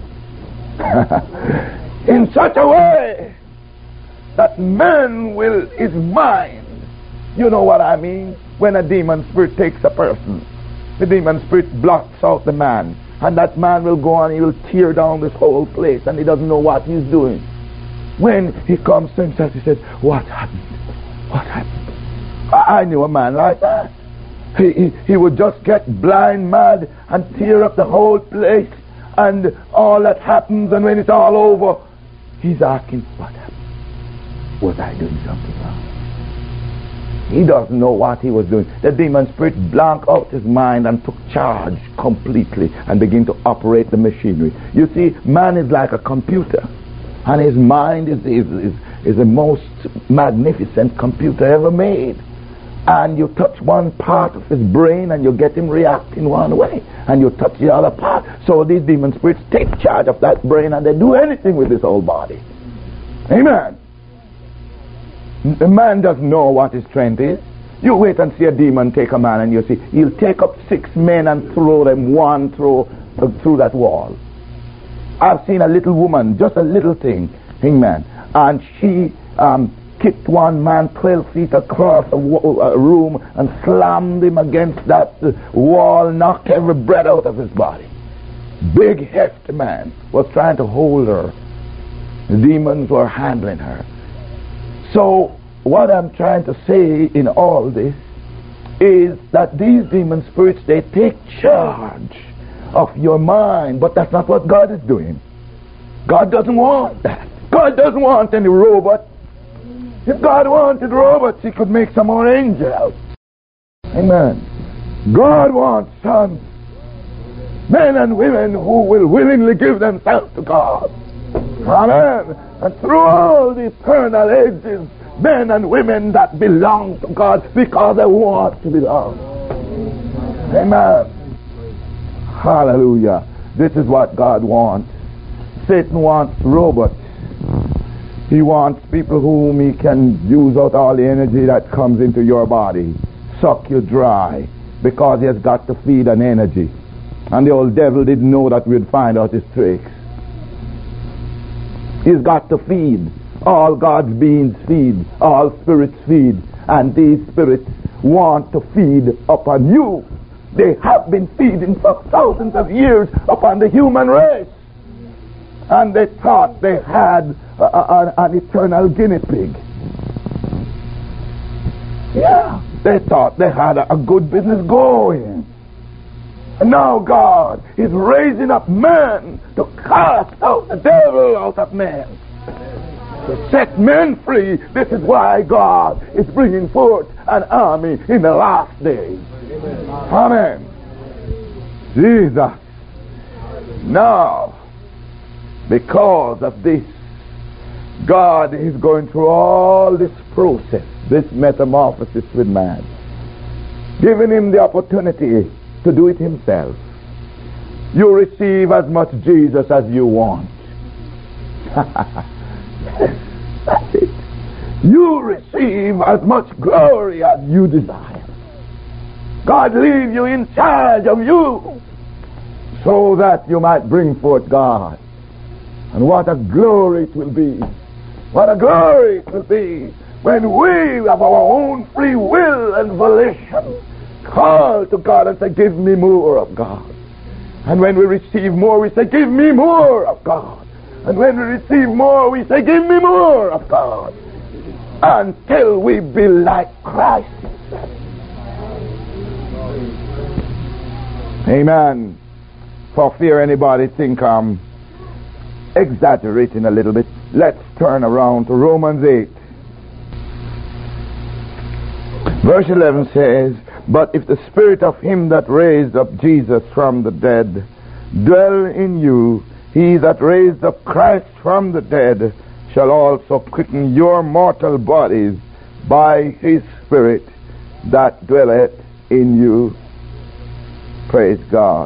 in such a way that man will, his mind, you know what I mean? When a demon spirit takes a person, the demon spirit blots out the man, and that man will go on, he will tear down this whole place, and he doesn't know what he's doing. When he comes to himself, he says, what happened? What happened? I, I knew a man like that. He, he, he would just get blind mad and tear up the whole place, and all that happens, and when it's all over, he's asking, what happened? Was I doing something wrong? He doesn't know what he was doing. The demon spirit blanked out his mind and took charge completely and began to operate the machinery. You see, man is like a computer, and his mind is, is, is, is the most magnificent computer ever made. And you touch one part of his brain and you get him reacting one way, and you touch the other part. So these demon spirits take charge of that brain, and they do anything with his whole body. Amen. The man doesn't know what his strength is. You wait and see a demon take a man, and you see he'll take up six men and throw them one through uh, through that wall. I've seen a little woman, just a little thing, amen, and she um, kicked one man twelve feet across a, w- a room and slammed him against that uh, wall, knocked every breath out of his body. Big, hefty man was trying to hold her. The demons were handling her. So what I'm trying to say in all this is that these demon spirits, they take charge of your mind, but that's not what God is doing. God doesn't want that. God doesn't want any robot. If God wanted robots, he could make some more angels. Amen. God wants sons, men and women who will willingly give themselves to God. Amen. And through all the eternal ages, men and women that belong to God because they want to belong. Amen. Hallelujah. This is what God wants. Satan wants robots. He wants people whom he can use out all the energy that comes into your body, suck you dry, because he has got to feed an energy. And the old devil didn't know that we'd find out his tricks. He's got to feed. All God's beings feed. All spirits feed. And these spirits want to feed upon you. They have been feeding for thousands of years upon the human race. And they thought they had a, a, an eternal guinea pig. Yeah. They thought they had a, a good business going. And now God is raising up men to cast out the devil out of men. To set men free. This is why God is bringing forth an army in the last days. Amen. Jesus. Now, because of this, God is going through all this process, this metamorphosis with man, giving him the opportunity to do it himself. You receive as much Jesus as you want. That's it. You receive as much glory as you desire. God leave you in charge of you so that you might bring forth God. And what a glory it will be. What a glory it will be when we have our own free will and volition call to God and say, give me more of God. And when we receive more, we say, give me more of God. And when we receive more, we say, give me more of God. Until we be like Christ. Amen. For fear anybody think I'm exaggerating a little bit, let's turn around to Romans eight. Verse eleven says, but if the spirit of him that raised up Jesus from the dead dwell in you, he that raised up Christ from the dead shall also quicken your mortal bodies by his spirit that dwelleth in you. Praise God.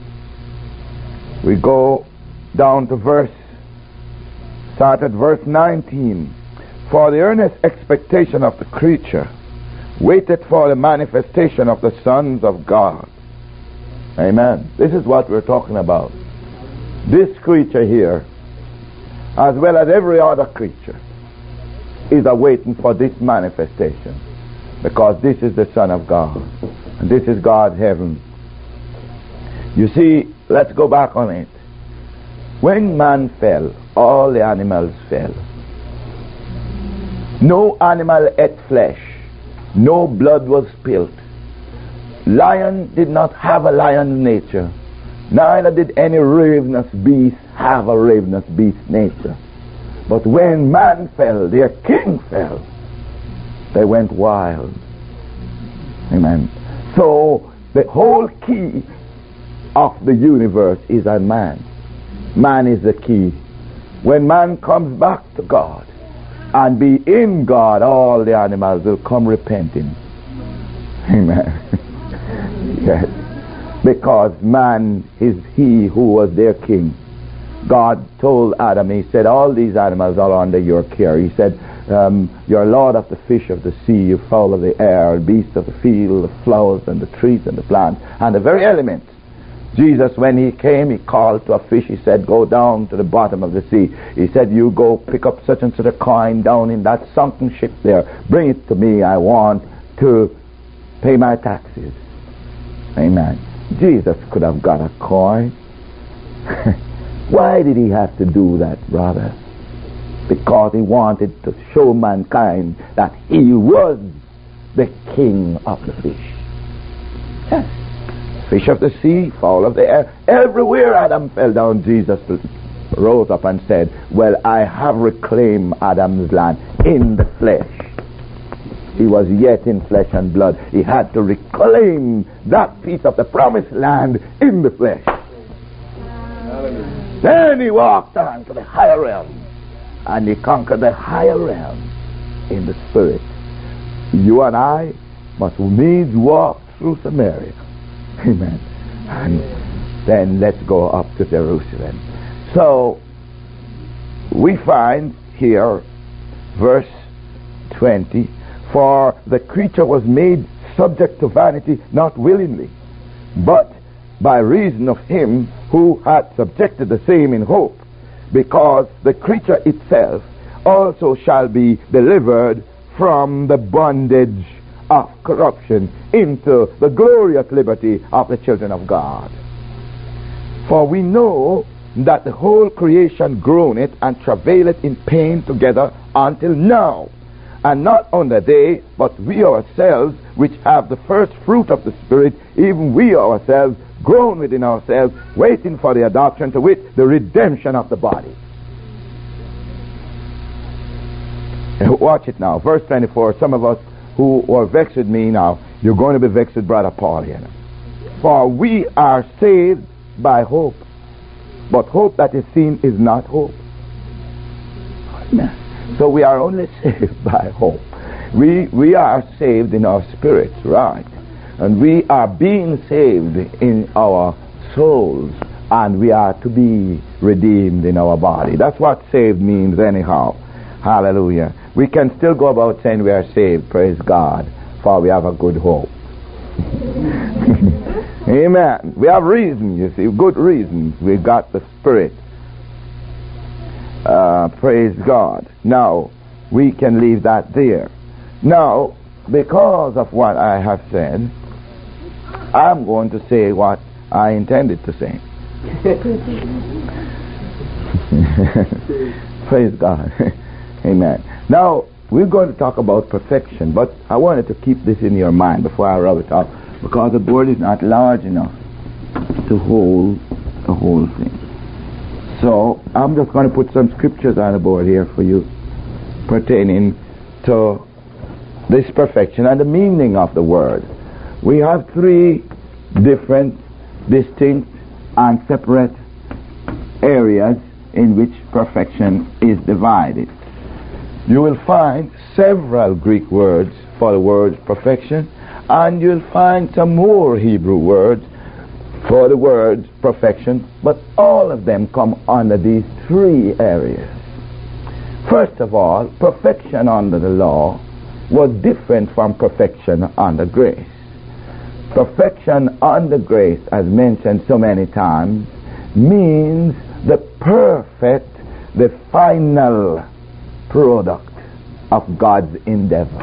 We go down to verse, start at verse nineteen. For the earnest expectation of the creature waited for the manifestation of the sons of God. Amen. This is what we're talking about. This creature here, as well as every other creature, is awaiting for this manifestation, because this is the Son of God, and this is God's heaven. You see, let's go back on it. When man fell, all the animals fell. No animal ate flesh. No blood was spilled. Lion did not have a lion nature. Neither did any ravenous beast have a ravenous beast nature. But when man fell, their king fell, they went wild. Amen. So the whole key of the universe is on man. Man is the key. When man comes back to God and be in God, all the animals will come repenting. Amen. Yes. Because man is he who was their king. God told Adam, he said, all these animals are under your care. He said, um, you're Lord of the fish of the sea, you fowl of the air, beasts of the field, the flowers and the trees and the plants, and the very elements. Jesus, when he came, he called to a fish. He said, go down to the bottom of the sea. He said, you go pick up such and such a coin down in that sunken ship there. Bring it to me. I want to pay my taxes. Amen. Jesus could have got a coin. Why did he have to do that, brother? Because he wanted to show mankind that he was the king of the fish. Yes. Fish of the sea, fowl of the air. Everywhere Adam fell down, Jesus rose up and said, well, I have reclaimed Adam's land in the flesh. He was yet in flesh and blood. He had to reclaim that piece of the promised land in the flesh. Hallelujah. Then he walked on to the higher realm, and he conquered the higher realm in the spirit. You and I must needs walk through Samaria. Amen. And then let's go up to Jerusalem. So we find here verse twenty, for the creature was made subject to vanity, not willingly, but by reason of him who had subjected the same in hope, because the creature itself also shall be delivered from the bondage of corruption into the glorious liberty of the children of God. For we know that the whole creation groaneth and travaileth in pain together until now. And not only they, but we ourselves, which have the first fruit of the Spirit, even we ourselves groan within ourselves, waiting for the adoption, to wit, the redemption of the body. Watch it now. Verse twenty-four. Some of us who are vexed with me now, you're going to be vexed with Brother Paul here. For we are saved by hope. But hope that is seen is not hope. So we are only saved by hope. We we are saved in our spirits, right? And we are being saved in our souls, and we are to be redeemed in our body. That's what saved means anyhow. Hallelujah. We can still go about saying we are saved, praise God, for we have a good hope. Amen. We have reason, you see, good reasons. We've got the Spirit. Uh, praise God. Now, we can leave that there. Now, because of what I have said, I'm going to say what I intended to say. Praise God. Amen. Now, we're going to talk about perfection, but I wanted to keep this in your mind before I rub it up, because the board is not large enough to hold the whole thing. So, I'm just going to put some scriptures on the board here for you pertaining to this perfection and the meaning of the word. We have three different, distinct, and separate areas in which perfection is divided. You will find several Greek words for the word perfection, and you'll find some more Hebrew words for the word perfection, but all of them come under these three areas. First of all, perfection under the law was different from perfection under grace. Perfection under grace, as mentioned so many times, means the perfect, the final product of God's endeavor.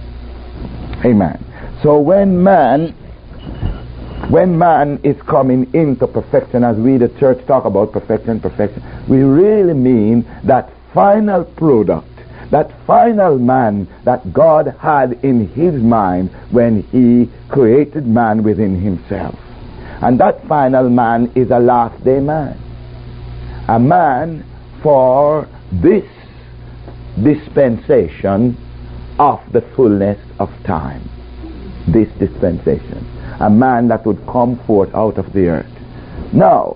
Amen. So when man when man is coming into perfection, as we the church talk about perfection, perfection, we really mean that final product, that final man that God had in his mind when he created man within himself. And that final man is a last day man. A man for this dispensation of the fullness of time. This dispensation. A man that would come forth out of the earth. Now,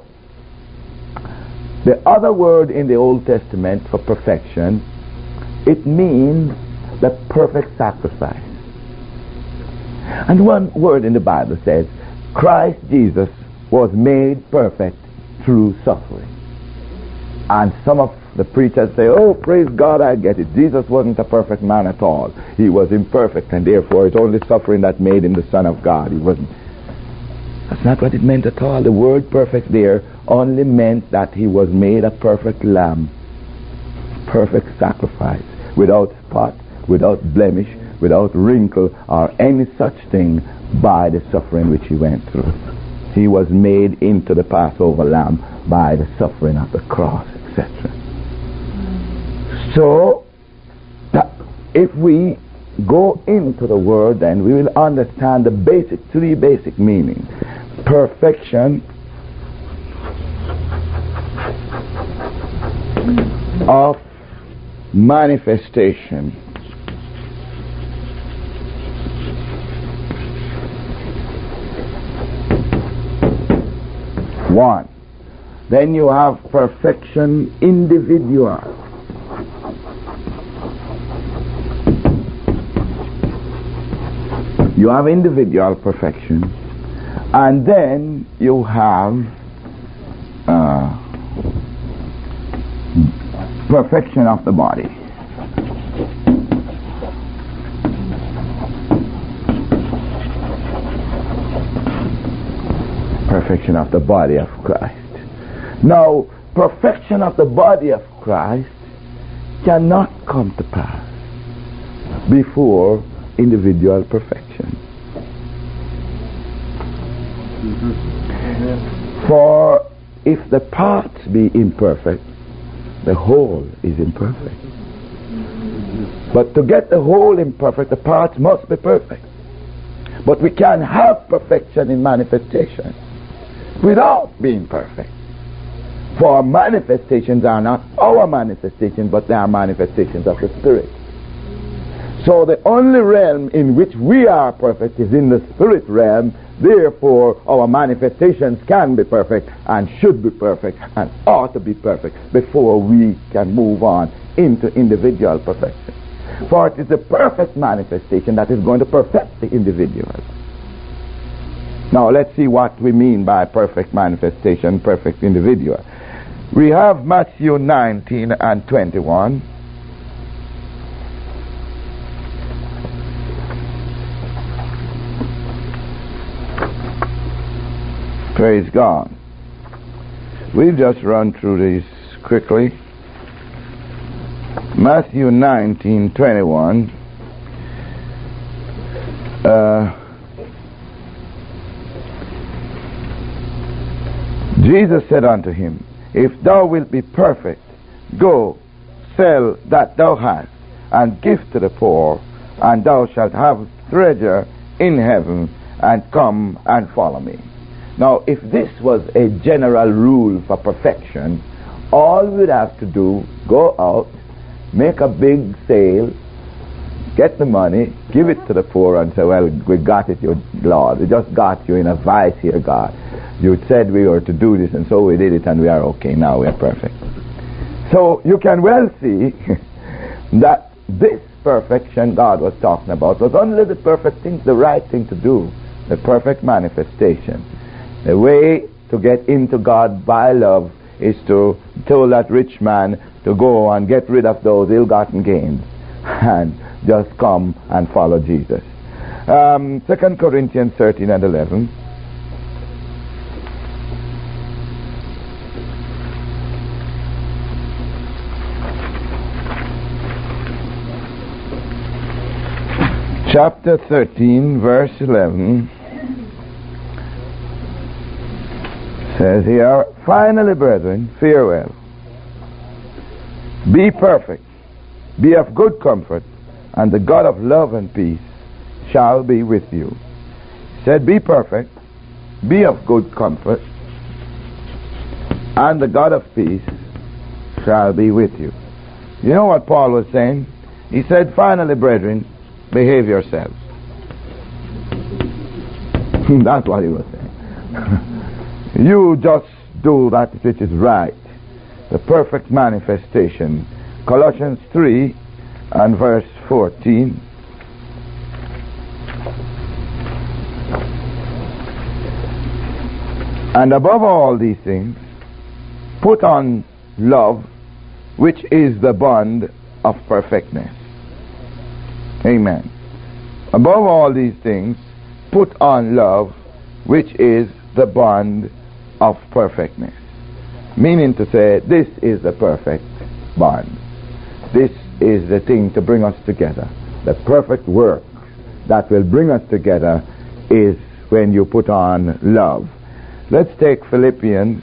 the other word in the Old Testament for perfection, it means the perfect sacrifice. And one word in the Bible says, Christ Jesus was made perfect through suffering. And some of the preachers say, oh, praise God, I get it. Jesus wasn't a perfect man at all. He was imperfect, and therefore it's only suffering that made him the Son of God. He wasn't. That's not what it meant at all. The word perfect there only meant that he was made a perfect lamb, perfect sacrifice, without spot, without blemish, without wrinkle, or any such thing by the suffering which he went through. He was made into the Passover lamb by the suffering of the cross, et cetera. So, that if we go into the word, then we will understand the basic, three basic meanings. Perfection of manifestation. One. Then you have perfection individual. You have individual perfection. And then you have uh, perfection of the body. Perfection of the body of Christ. Now, perfection of the body of Christ cannot come to pass before individual perfection. Mm-hmm. For if the parts be imperfect, the whole is imperfect. But to get the whole imperfect, the parts must be perfect. But we can have perfection in manifestation without being perfect. For manifestations are not our manifestations, but they are manifestations of the Spirit. So the only realm in which we are perfect is in the Spirit realm. Therefore, our manifestations can be perfect and should be perfect and ought to be perfect before we can move on into individual perfection. For it is the perfect manifestation that is going to perfect the individual. Now let's see what we mean by perfect manifestation, perfect individual. We have Matthew nineteen and twenty-one. Praise God. We'll just run through these quickly. Matthew nineteen, twenty-one. Uh, Jesus said unto him, If thou wilt be perfect, go, sell that thou hast, and give to the poor, and thou shalt have treasure in heaven, and come and follow me. Now, if this was a general rule for perfection, all we'd have to do, go out, make a big sale, get the money, give it to the poor, and say, well, we got it, you Lord. We just got you in a vice here, God. You said we were to do this, and so we did it, and we are okay now. We are perfect. So you can well see that this perfection God was talking about was only the perfect thing, the right thing to do, the perfect manifestation. The way to get into God by love is to tell that rich man to go and get rid of those ill-gotten gains and just come and follow Jesus. Um, Second Corinthians thirteen and eleven. Chapter thirteen, verse eleven says here, Finally, brethren, farewell. Be perfect, be of good comfort, and the God of love and peace shall be with you. He said, be perfect, be of good comfort, and the God of peace shall be with you. You know what Paul was saying? He said, finally, brethren, behave yourselves. That's what he was saying. You just do that which is right. The perfect manifestation. Colossians three and verse fourteen. And above all these things, put on love, which is the bond of perfectness. Amen. Above all these things, put on love, which is the bond of perfectness. Meaning to say, this is the perfect bond. This is the thing to bring us together. The perfect work that will bring us together is when you put on love. Let's take Philippians.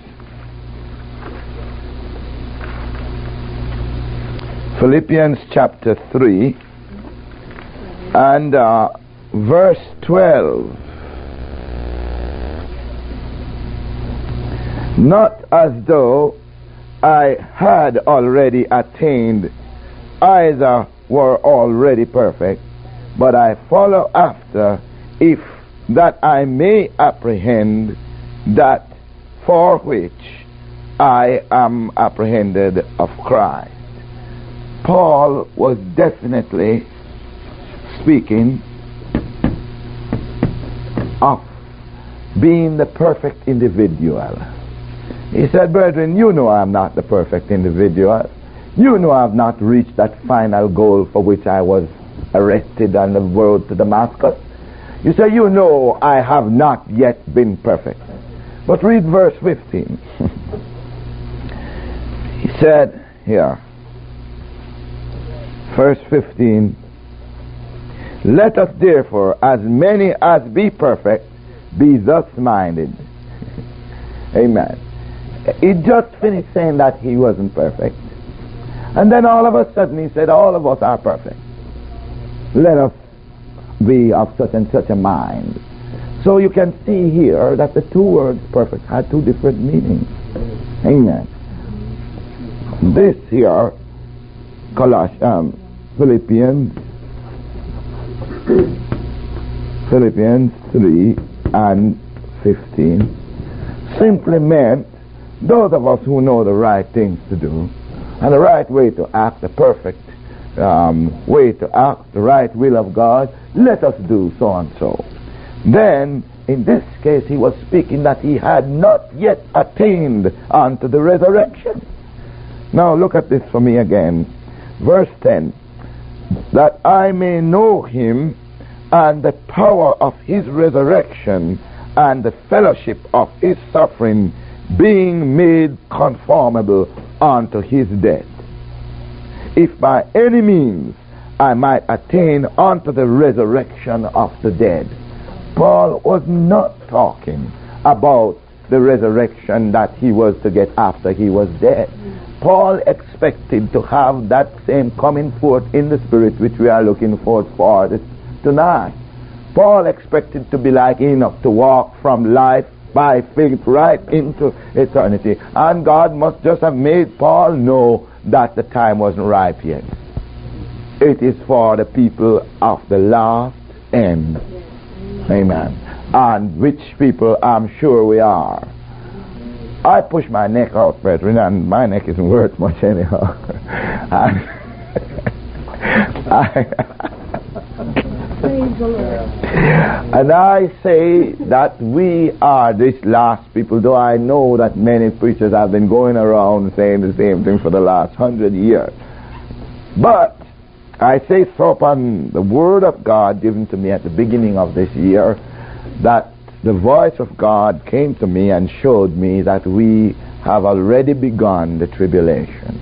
Philippians chapter three and uh, verse twelve. Not as though I had already attained, either were already perfect, but I follow after, if that I may apprehend that for which I am apprehended of Christ. Paul was definitely speaking of being the perfect individual. He said, brethren, you know I am not the perfect individual. You know I have not reached that final goal for which I was arrested on the road to Damascus. You say, you know I have not yet been perfect. But read verse fifteen. He said here, verse fifteen, let us therefore, as many as be perfect, be thus minded. Amen. He just finished saying that he wasn't perfect. And then all of a sudden he said, all of us are perfect. Let us be of such and such a mind. So you can see here that the two words perfect had two different meanings. Amen. This here, Colossians, um, Philippians, Philippians three and fifteen, simply meant those of us who know the right things to do and the right way to act, the perfect um, way to act, the right will of God, let us do so and so. Then, in this case, he was speaking that he had not yet attained unto the resurrection. Now look at this for me again. Verse ten. That I may know him and the power of his resurrection and the fellowship of his suffering, being made conformable unto his death, if by any means I might attain unto the resurrection of the dead. Paul was not talking about the resurrection that he was to get after he was dead. Paul expected to have that same coming forth in the Spirit which we are looking forward for tonight. Paul expected to be like Enoch, to walk from life by faith right into eternity. And God must just have made Paul know that the time wasn't ripe yet. It is for the people of the last end. Amen. And which people I'm sure we are. I push my neck out, brethren, and my neck isn't worth much anyhow. and, I, and I say that we are this last people, though I know that many preachers have been going around saying the same thing for the last hundred years. But I say so upon the word of God given to me at the beginning of this year, that the voice of God came to me and showed me that we have already begun the tribulation.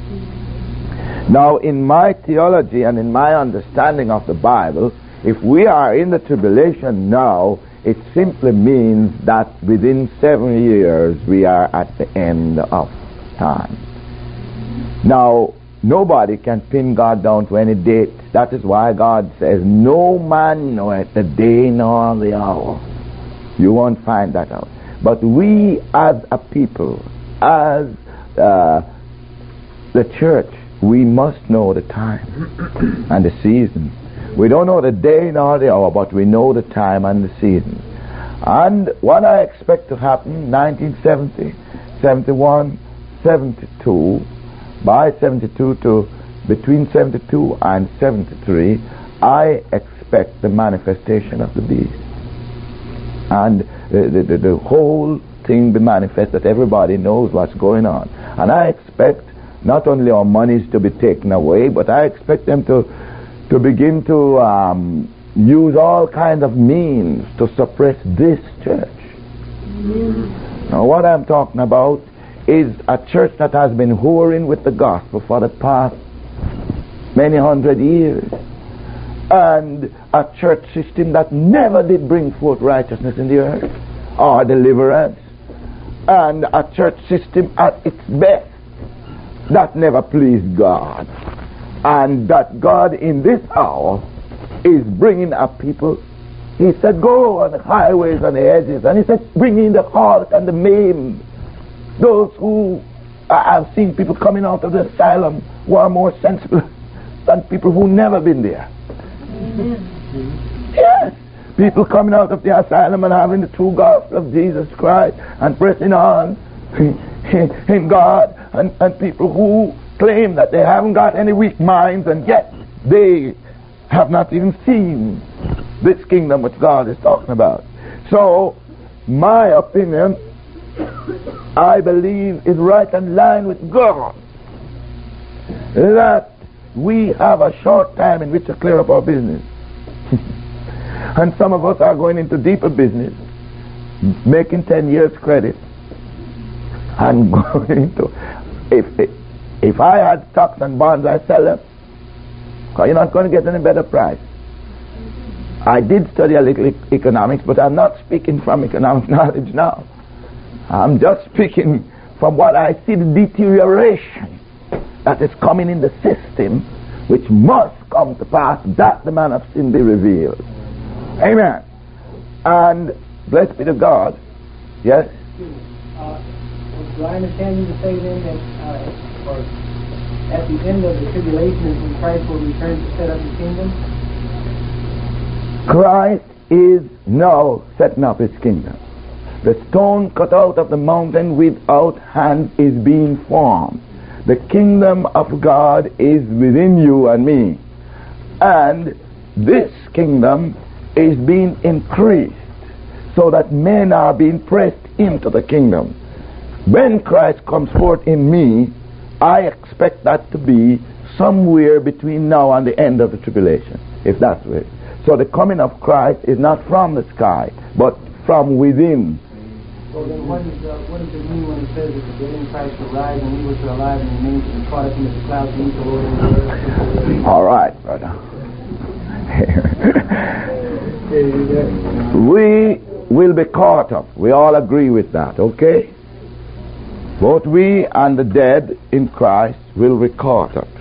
Now, in my theology and in my understanding of the Bible, if we are in the tribulation now, it simply means that within seven years we are at the end of time. Now, nobody can pin God down to any date. That is why God says, no man knoweth the day nor the hour. You won't find that out. But we as a people, as uh, the church, we must know the time and the season. We don't know the day nor the hour, but we know the time and the season. And what I expect to happen, nineteen seventy, seventy-one, seventy-two, by seventy-two to between seventy-two and seventy-three, I expect the manifestation of the beast. And the, the, the whole thing be manifest, that everybody knows what's going on. And I expect not only our monies to be taken away, but I expect them to to begin to um, use all kinds of means to suppress this church. Mm. Now what I'm talking about is a church that has been whoring with the gospel for the past many hundred years. And a church system that never did bring forth righteousness in the earth or deliverance. And a church system at its best that never pleased God. And that God in this hour is bringing up people. He said, go on the highways and the edges. And he said, bring in the halt and the maimed. Those who, I've seen people coming out of the asylum who are more sensible than people who never been there. Yes, People coming out of the asylum and having the true gospel of Jesus Christ and pressing on in God, and, and people who claim that they haven't got any weak minds, and yet they have not even seen this kingdom which God is talking about. So, my opinion, I believe, is right in line with God, that we have a short time in which to clear up our business. And some of us are going into deeper business, making ten years credit, and going into, if if I had stocks and bonds, I sell them, because you're not going to get any better price. I did study a little e- economics, but I'm not speaking from economic knowledge now. I'm just speaking from what I see, the deterioration that is coming in the system, which must come to pass, that the man of sin be revealed. Amen. And blessed be the God. Yes? Uh, do I understand you to say then that uh, or at the end of the tribulation is when Christ will return to set up his kingdom? Christ is now setting up his kingdom. The stone cut out of the mountain without hands is being formed. The kingdom of God is within you and me. And this kingdom is being increased so that men are being pressed into the kingdom. When Christ comes forth in me, I expect that to be somewhere between now and the end of the tribulation, if that's it. So the coming of Christ is not from the sky, but from within. So then what, is, uh, what does it mean when it says that the dead in Christ will rise and we which are alive and remain to be caught up into the clouds to meet the Lord in the air? All right, brother. We will be caught up. We all agree with that, okay? Both we and the dead in Christ will be caught up.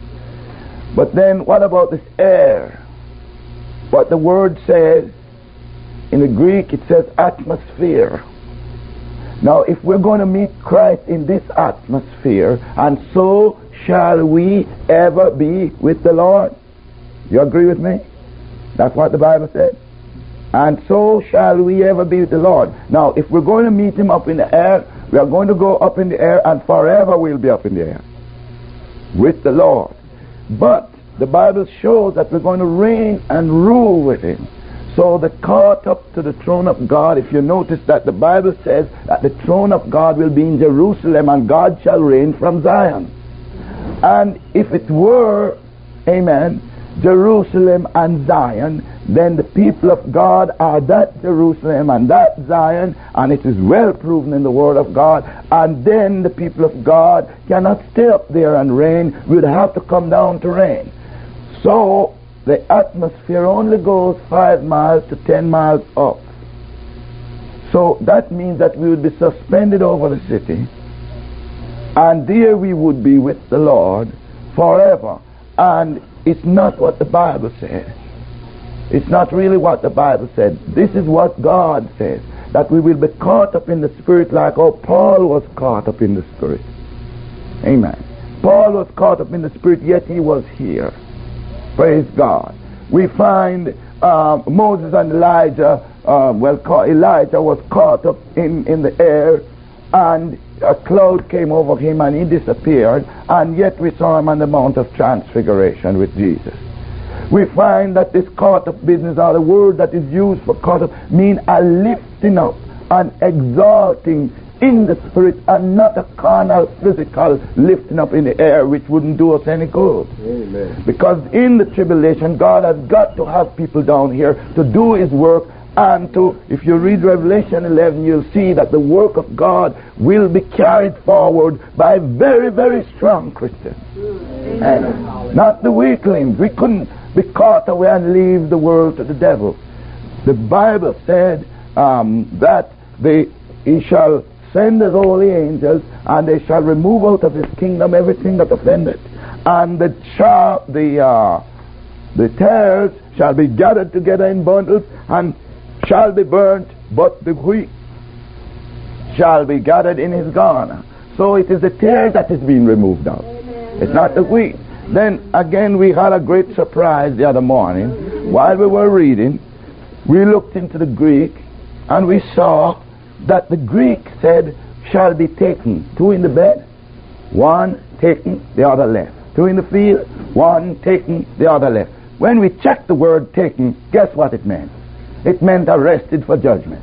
But then what about this air? What the word says, in the Greek it says atmosphere. Now if we're going to meet Christ in this atmosphere, and so shall we ever be with the Lord. You agree with me? That's what the Bible said. And so shall we ever be with the Lord. Now if we're going to meet him up in the air, we are going to go up in the air, and forever we'll be up in the air with the Lord. But the Bible shows that we're going to reign and rule with him. So the caught up to the throne of God, if you notice that the Bible says that the throne of God will be in Jerusalem and God shall reign from Zion. And if it were, amen, Jerusalem and Zion, then the people of God are that Jerusalem and that Zion, and it is well proven in the Word of God. And then the people of God cannot stay up there and reign. We would have to come down to reign. So the atmosphere only goes five miles to ten miles up. So that means that we would be suspended over the city, and there we would be with the Lord forever. And it's not what the Bible says. It's not really what the Bible said. This is what God says, that we will be caught up in the Spirit like how Paul was caught up in the Spirit. Amen. Paul was caught up in the Spirit, yet he was here. Praise God. We find uh, Moses and Elijah, uh, well, Elijah was caught up in, in the air, and a cloud came over him and he disappeared, and yet we saw him on the Mount of Transfiguration with Jesus. We find that this caught up business, or the word that is used for caught up, mean a lifting up and exalting in the Spirit, and not a carnal, physical lifting up in the air, which wouldn't do us any good. Amen. Because in the tribulation, God has got to have people down here to do his work, and to, if you read Revelation eleven, you'll see that the work of God will be carried forward by very, very strong Christians. And not the weaklings. We couldn't be caught away and leave the world to the devil. The Bible said um, that they, he shall send his holy angels, and they shall remove out of his kingdom everything that offended, and the sharp, the uh, the tares shall be gathered together in bundles and shall be burnt, but the wheat shall be gathered in his garner. So it is the tares that is being removed out. It's not the wheat. Then again, we had a great surprise the other morning while we were reading. we looked into the Greek and we saw that the Greek said, shall be taken. Two in the bed, one taken, the other left. Two in the field, one taken, the other left. When we checked the word taken, guess what it meant? It meant arrested for judgment.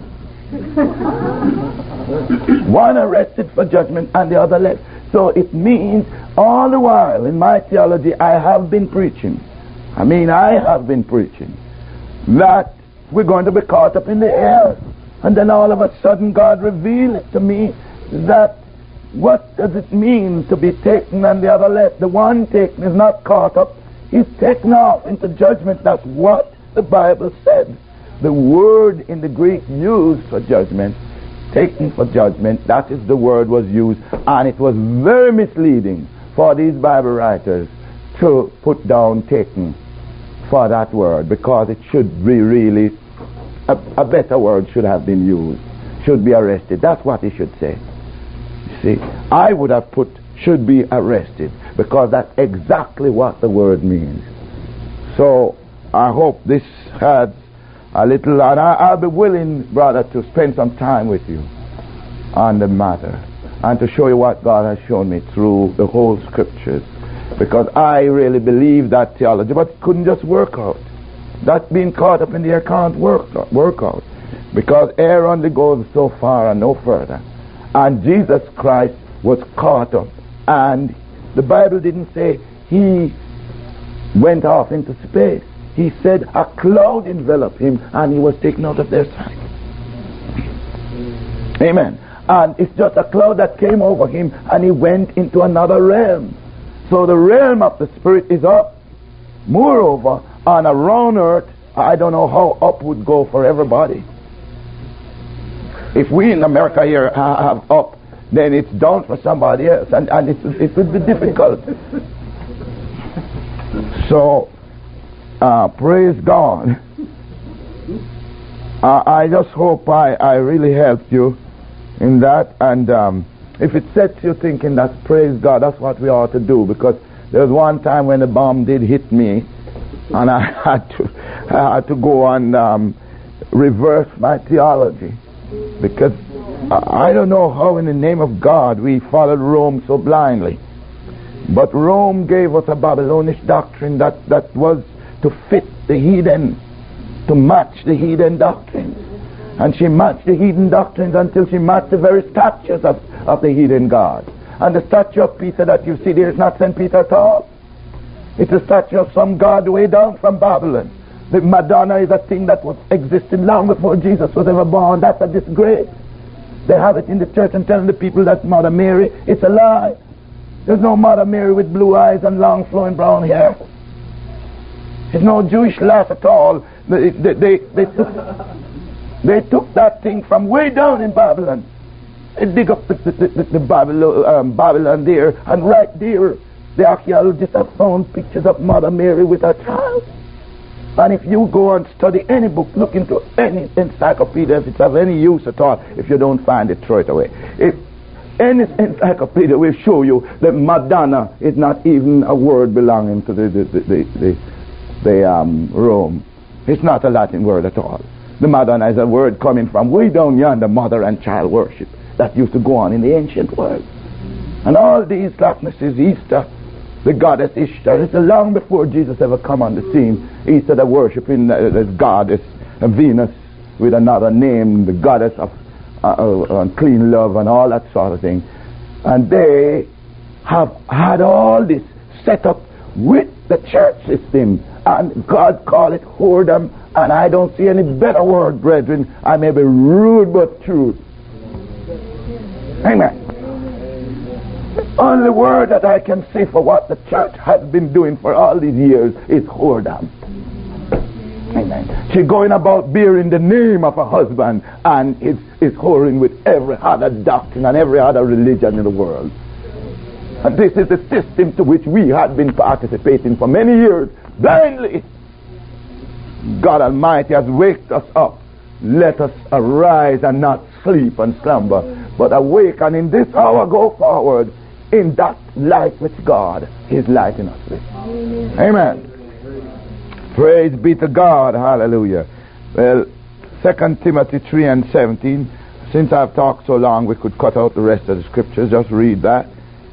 One arrested for judgment and the other left. So it means all the while in my theology I have been preaching. I mean I have been preaching that we're going to be caught up in the air. And then all of a sudden God revealed it to me that what does it mean to be taken and the other left? The one taken is not caught up. He's taken off into judgment. That's what the Bible said. The word in the Greek used for judgment, taken for judgment, that is the word was used. And it was very misleading for these Bible writers to put down taken for that word, because it should be really, a, a better word should have been used. Should be arrested. That's what he should say. You see, I would have put should be arrested, because that's exactly what the word means. So I hope this had a little, and I, I'll be willing, brother, to spend some time with you on the matter and to show you what God has shown me through the whole scriptures, because I really believe that theology, but it couldn't just work out. That being caught up in the air can't work, work out, because air only goes so far and no further. And Jesus Christ was caught up, and the Bible didn't say he went off into space. He said a cloud enveloped him and he was taken out of their sight. Amen. And it's just a cloud that came over him and he went into another realm. So the realm of the spirit is up. Moreover, on around earth, I don't know how up would go for everybody. If we in America here have up, then it's down for somebody else, and, and it, it would be difficult. So, uh, praise God. Uh, I just hope I, I really helped you in that, and um, if it sets you thinking that, praise God, that's what we ought to do, because there was one time when the bomb did hit me, and I had to, I had to go and um, reverse my theology, because I don't know how in the name of God we followed Rome so blindly. But Rome gave us a Babylonish doctrine that, that was to fit the heathen, to match the heathen doctrines. And she matched the heathen doctrines until she matched the very statues of, of the heathen God. And the statue of Peter that you see there is not Saint Peter at all. It's a statue of some god way down from Babylon. The Madonna is a thing that was existed long before Jesus was ever born. That's a disgrace. They have it in the church and telling the people that Mother Mary, it's a lie. There's no Mother Mary with blue eyes and long flowing brown hair. There's no Jewish lass at all. They, they, they, they, took, they took that thing from way down in Babylon. They dig up the, the, the, the Babylon, um, Babylon there, and right there the archaeologists have found pictures of Mother Mary with her child. And if you go and study any book, look into any encyclopedia, if it's of any use at all, if you don't find it, throw it away. If any encyclopedia will show you that Madonna is not even a word belonging to the the, the, the, the, the um, Rome. It's not a Latin word at all. The Madonna is a word coming from way down yonder, mother and child worship that used to go on in the ancient world. And all these Lochnesses, Easter, the goddess Ishtar, it's long before Jesus ever come on the scene. Easter, they're worshipping uh, the goddess uh, Venus with another name, the goddess of uh, uh, clean love and all that sort of thing. And they have had all this set up with the church system, and God called it whoredom, and I don't see any better word, brethren. I may be rude but true. Amen. The only word that I can say for what the church has been doing for all these years is whoredom. Amen. She's going about bearing the name of a husband and is, is whoring with every other doctrine and every other religion in the world. And this is the system to which we had been participating for many years, blindly. God Almighty has waked us up. Let us arise and not sleep and slumber, but awake and in this hour go forward in that light which God is lighting us with. Amen. Praise be to God. Hallelujah. Well, Second Timothy three and seventeen. Since I've talked so long, we could cut out the rest of the scriptures. Just read that.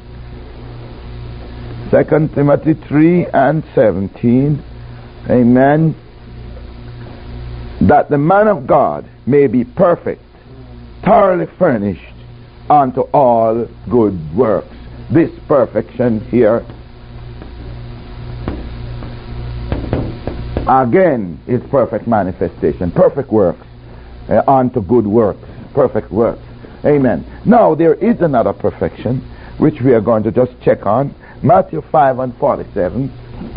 Second Timothy three and seventeen. Amen. That the man of God may be perfect, thoroughly furnished unto all good works. This perfection here, again, is perfect manifestation, perfect works, uh, unto good works, perfect works. Amen. Now, there is another perfection, which we are going to just check on. Matthew five and forty-seven.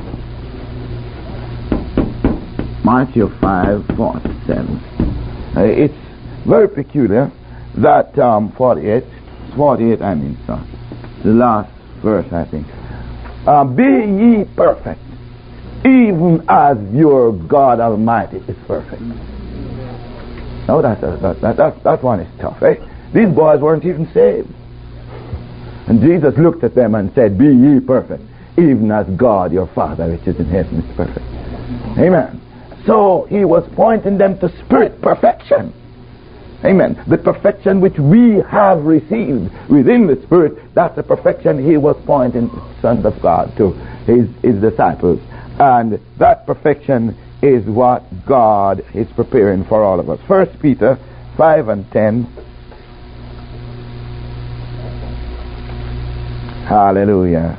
Matthew five, forty-seven. Uh, it's very peculiar that um, forty-eight, forty-eight, I mean, sorry, the last verse, I think. Uh, be ye perfect, even as your God Almighty is perfect. Now that, that, that, that, that one is tough, eh? These boys weren't even saved. And Jesus looked at them and said, be ye perfect, even as God your Father which is in heaven is perfect. Amen. So he was pointing them to spirit perfection. Amen. The perfection which we have received within the Spirit, that's the perfection he was pointing the Son of God to his, his disciples. And that perfection is what God is preparing for all of us. First Peter five and ten. Hallelujah.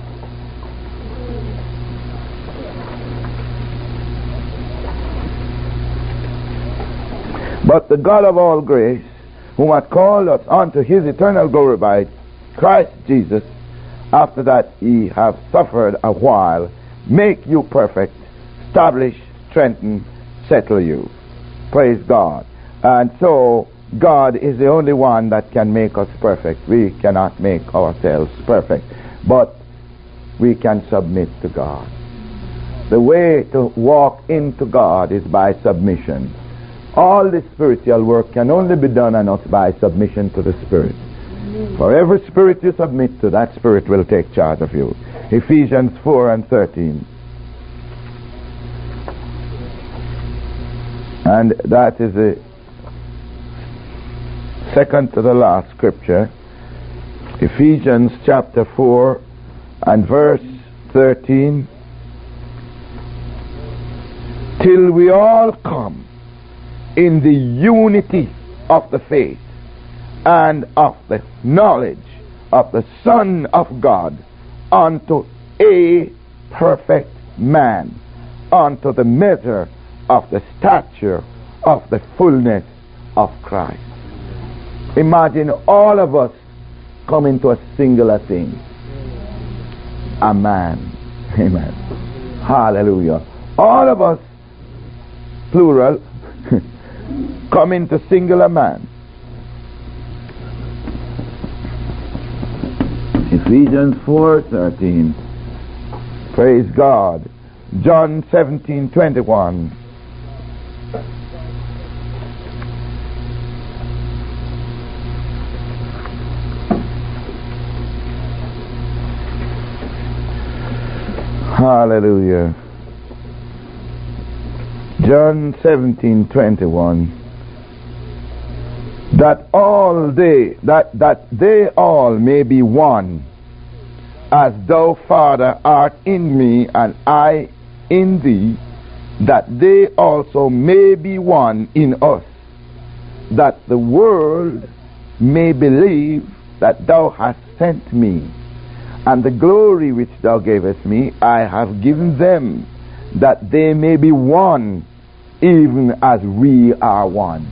But the God of all grace, whom hath called us unto his eternal glory by Christ Jesus, after that ye have suffered a while, make you perfect, establish, strengthen, settle you. Praise God. And so God is the only one that can make us perfect. We cannot make ourselves perfect, but we can submit to God. The way to walk into God is by submission. All the spiritual work can only be done on us by submission to the Spirit. For every spirit you submit to, that spirit will take charge of you. Ephesians four and thirteen. And that is the second to the last scripture. Ephesians chapter four and verse thirteen. Till we all come in the unity of the faith and of the knowledge of the Son of God, unto a perfect man, unto the measure of the stature of the fullness of Christ. Imagine all of us coming to a singular thing. A man. Amen. Hallelujah. All of us, plural, coming to singular man. Ephesians four thirteen. Praise God. John seventeen twenty-one. Hallelujah. John seventeen twenty-one. That all they that that they all may be one, as thou, Father, art in me and I in thee, that they also may be one in us, that the world may believe that thou hast sent me, and the glory which thou gavest me I have given them, that they may be one, even as we are one.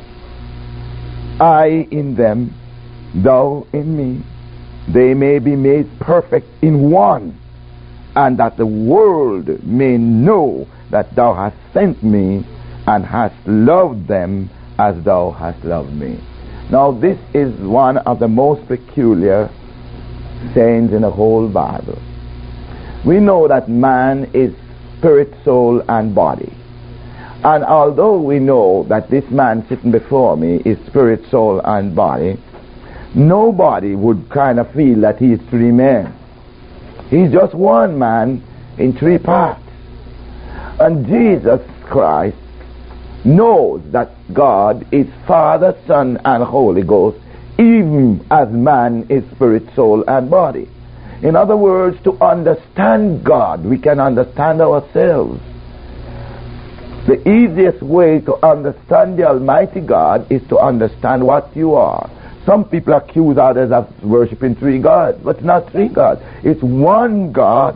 I in them, thou in me, they may be made perfect in one, and that the world may know that thou hast sent me and hast loved them as thou hast loved me. Now this is one of the most peculiar sayings in the whole Bible. We know that man is spirit, soul, and body. And although we know that this man sitting before me is spirit, soul, and body, nobody would kind of feel that he is three men. He's just one man in three parts. And Jesus Christ knows that God is Father, Son, and Holy Ghost, even as man is spirit, soul, and body. In other words, to understand God, we can understand ourselves. The easiest way to understand the Almighty God is to understand what you are. Some people accuse others of worshiping three gods, but it's not three gods. It's one God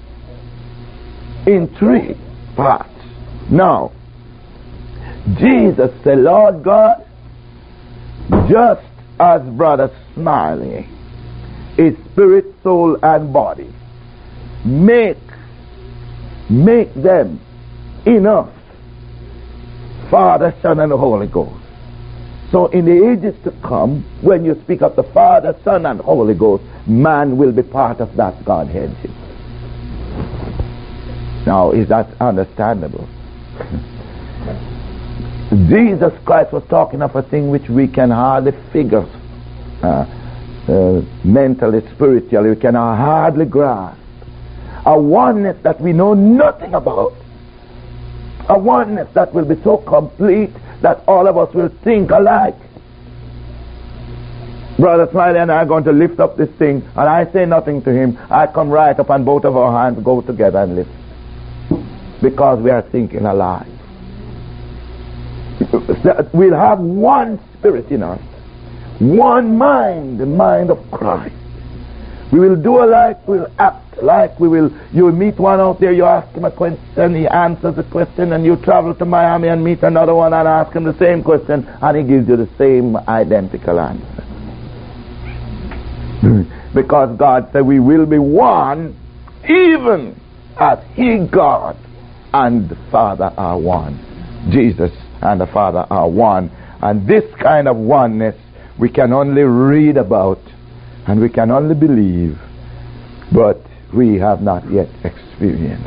in three parts. Now, Jesus, the Lord God, just as Brother Smiley is spirit, soul, and body, make, make them enough. Father, Son, and the Holy Ghost. So in the ages to come, when you speak of the Father, Son, and Holy Ghost, man will be part of that Godhead. Now, is that understandable? Jesus Christ was talking of a thing which we can hardly figure, uh, uh, mentally, spiritually, we can hardly grasp. A oneness that we know nothing about. A oneness that will be so complete that all of us will think alike. Brother Smiley and I are going to lift up this thing, and I say nothing to him. I come right up and both of our hands go together and lift. Because we are thinking alike. We'll have one spirit in us. One mind, the mind of Christ. We will do alike, we'll act like, we will, you will meet one out there, you ask him a question, he answers the question, and you travel to Miami and meet another one and ask him the same question, and he gives you the same identical answer. Because God said we will be one, even as He, God, and the Father are one. Jesus and the Father are one. And this kind of oneness we can only read about and we can only believe, but we have not yet experienced.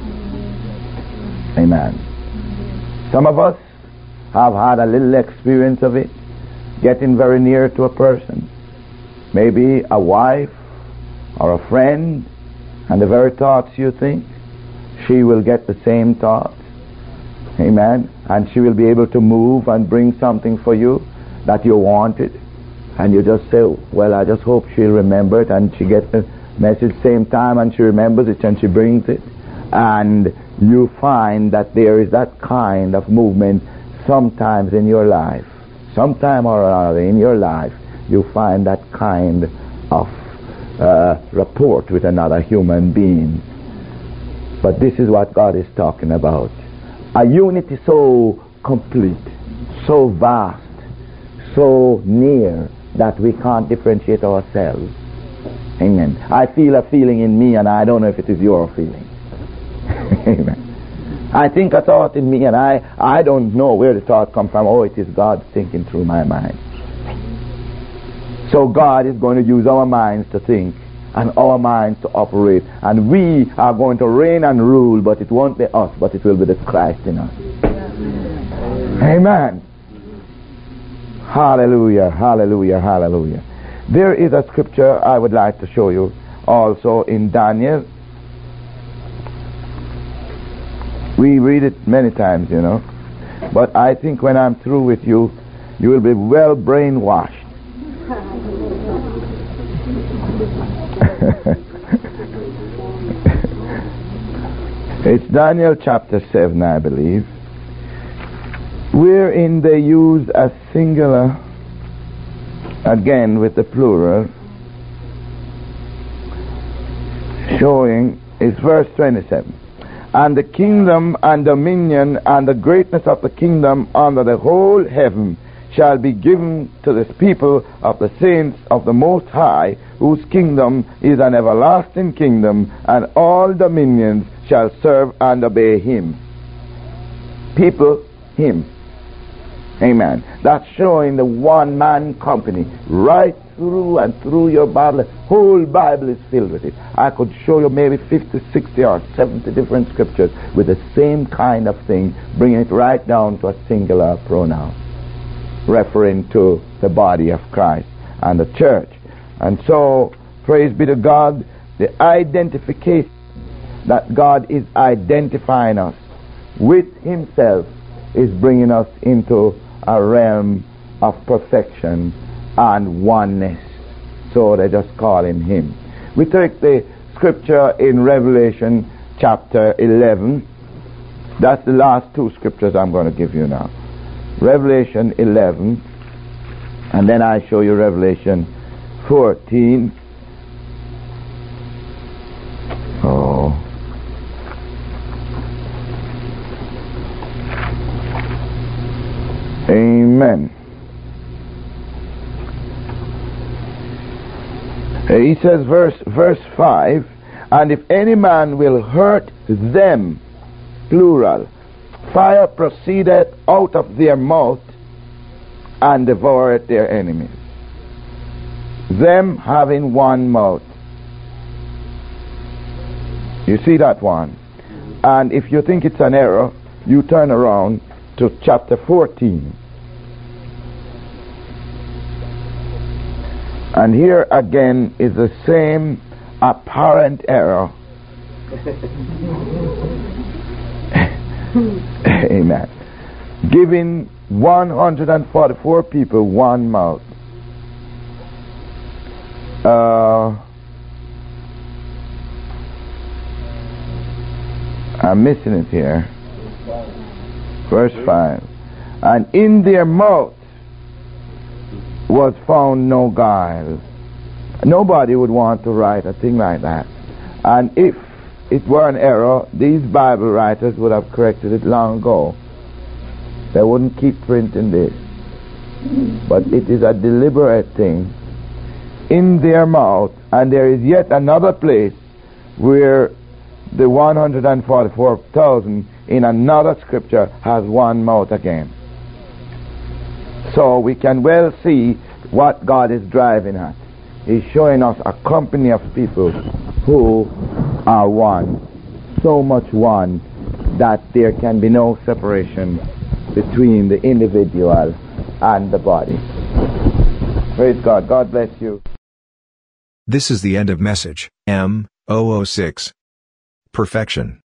Amen. Some of us have had a little experience of it, getting very near to a person, maybe a wife or a friend, and the very thoughts you think, she will get the same thoughts. Amen. And she will be able to move and bring something for you that you wanted. And you just say, well, I just hope she'll remember it, and she gets the message same time and she remembers it and she brings it. And you find that there is that kind of movement sometimes in your life. Sometime or another in your life, you find that kind of uh, rapport with another human being. But this is what God is talking about. A unity so complete, so vast, so near, that we can't differentiate ourselves. Amen. I feel a feeling in me, and I don't know if it is your feeling. Amen. I think a thought in me, and I, I don't know where the thought comes from. Oh, it is God thinking through my mind. So God is going to use our minds to think and our minds to operate, and we are going to reign and rule, but it won't be us, but it will be the Christ in us. Amen. Hallelujah, hallelujah, hallelujah. There is a scripture I would like to show you also in Daniel. We read it many times, you know, but I think when I'm through with you, you will be well brainwashed. It's Daniel chapter seven, I believe, wherein they use a singular, again with the plural, showing, it's verse twenty-seven. And the kingdom and dominion and the greatness of the kingdom under the whole heaven shall be given to the people of the saints of the Most High, whose kingdom is an everlasting kingdom, and all dominions shall serve and obey him. People, him. Amen. That's showing the one-man company right through and through your Bible. The whole Bible is filled with it. I could show you maybe fifty, sixty, or seventy different scriptures with the same kind of thing, bringing it right down to a singular pronoun, referring to the body of Christ and the church. And so, praise be to God, the identification that God is identifying us with himself is bringing us into a realm of perfection and oneness. So they just call him him. We take the scripture in Revelation chapter eleven. That's the last two scriptures I'm going to give you now. Revelation eleven, and then I show you Revelation fourteen. Oh. Amen. He says, verse verse five, and if any man will hurt them, plural, fire proceedeth out of their mouth and devoureth their enemies. Them having one mouth. You see that one? And if you think it's an error, you turn around to chapter fourteen. And here again is the same apparent error. Amen. Giving one hundred forty-four people one mouth. Uh, I'm missing it here. Verse five. And in their mouth was found no guile. Nobody would want to write a thing like that. And if it were an error, these Bible writers would have corrected it long ago. They wouldn't keep printing this. But it is a deliberate thing. In their mouth, and there is yet another place where the one hundred forty-four thousand in another scripture has one mouth again. So we can well see what God is driving at. He's showing us a company of people who are one, so much one that there can be no separation between the individual and the body. Praise God. God bless you. This is the end of message M zero zero six. Perfection.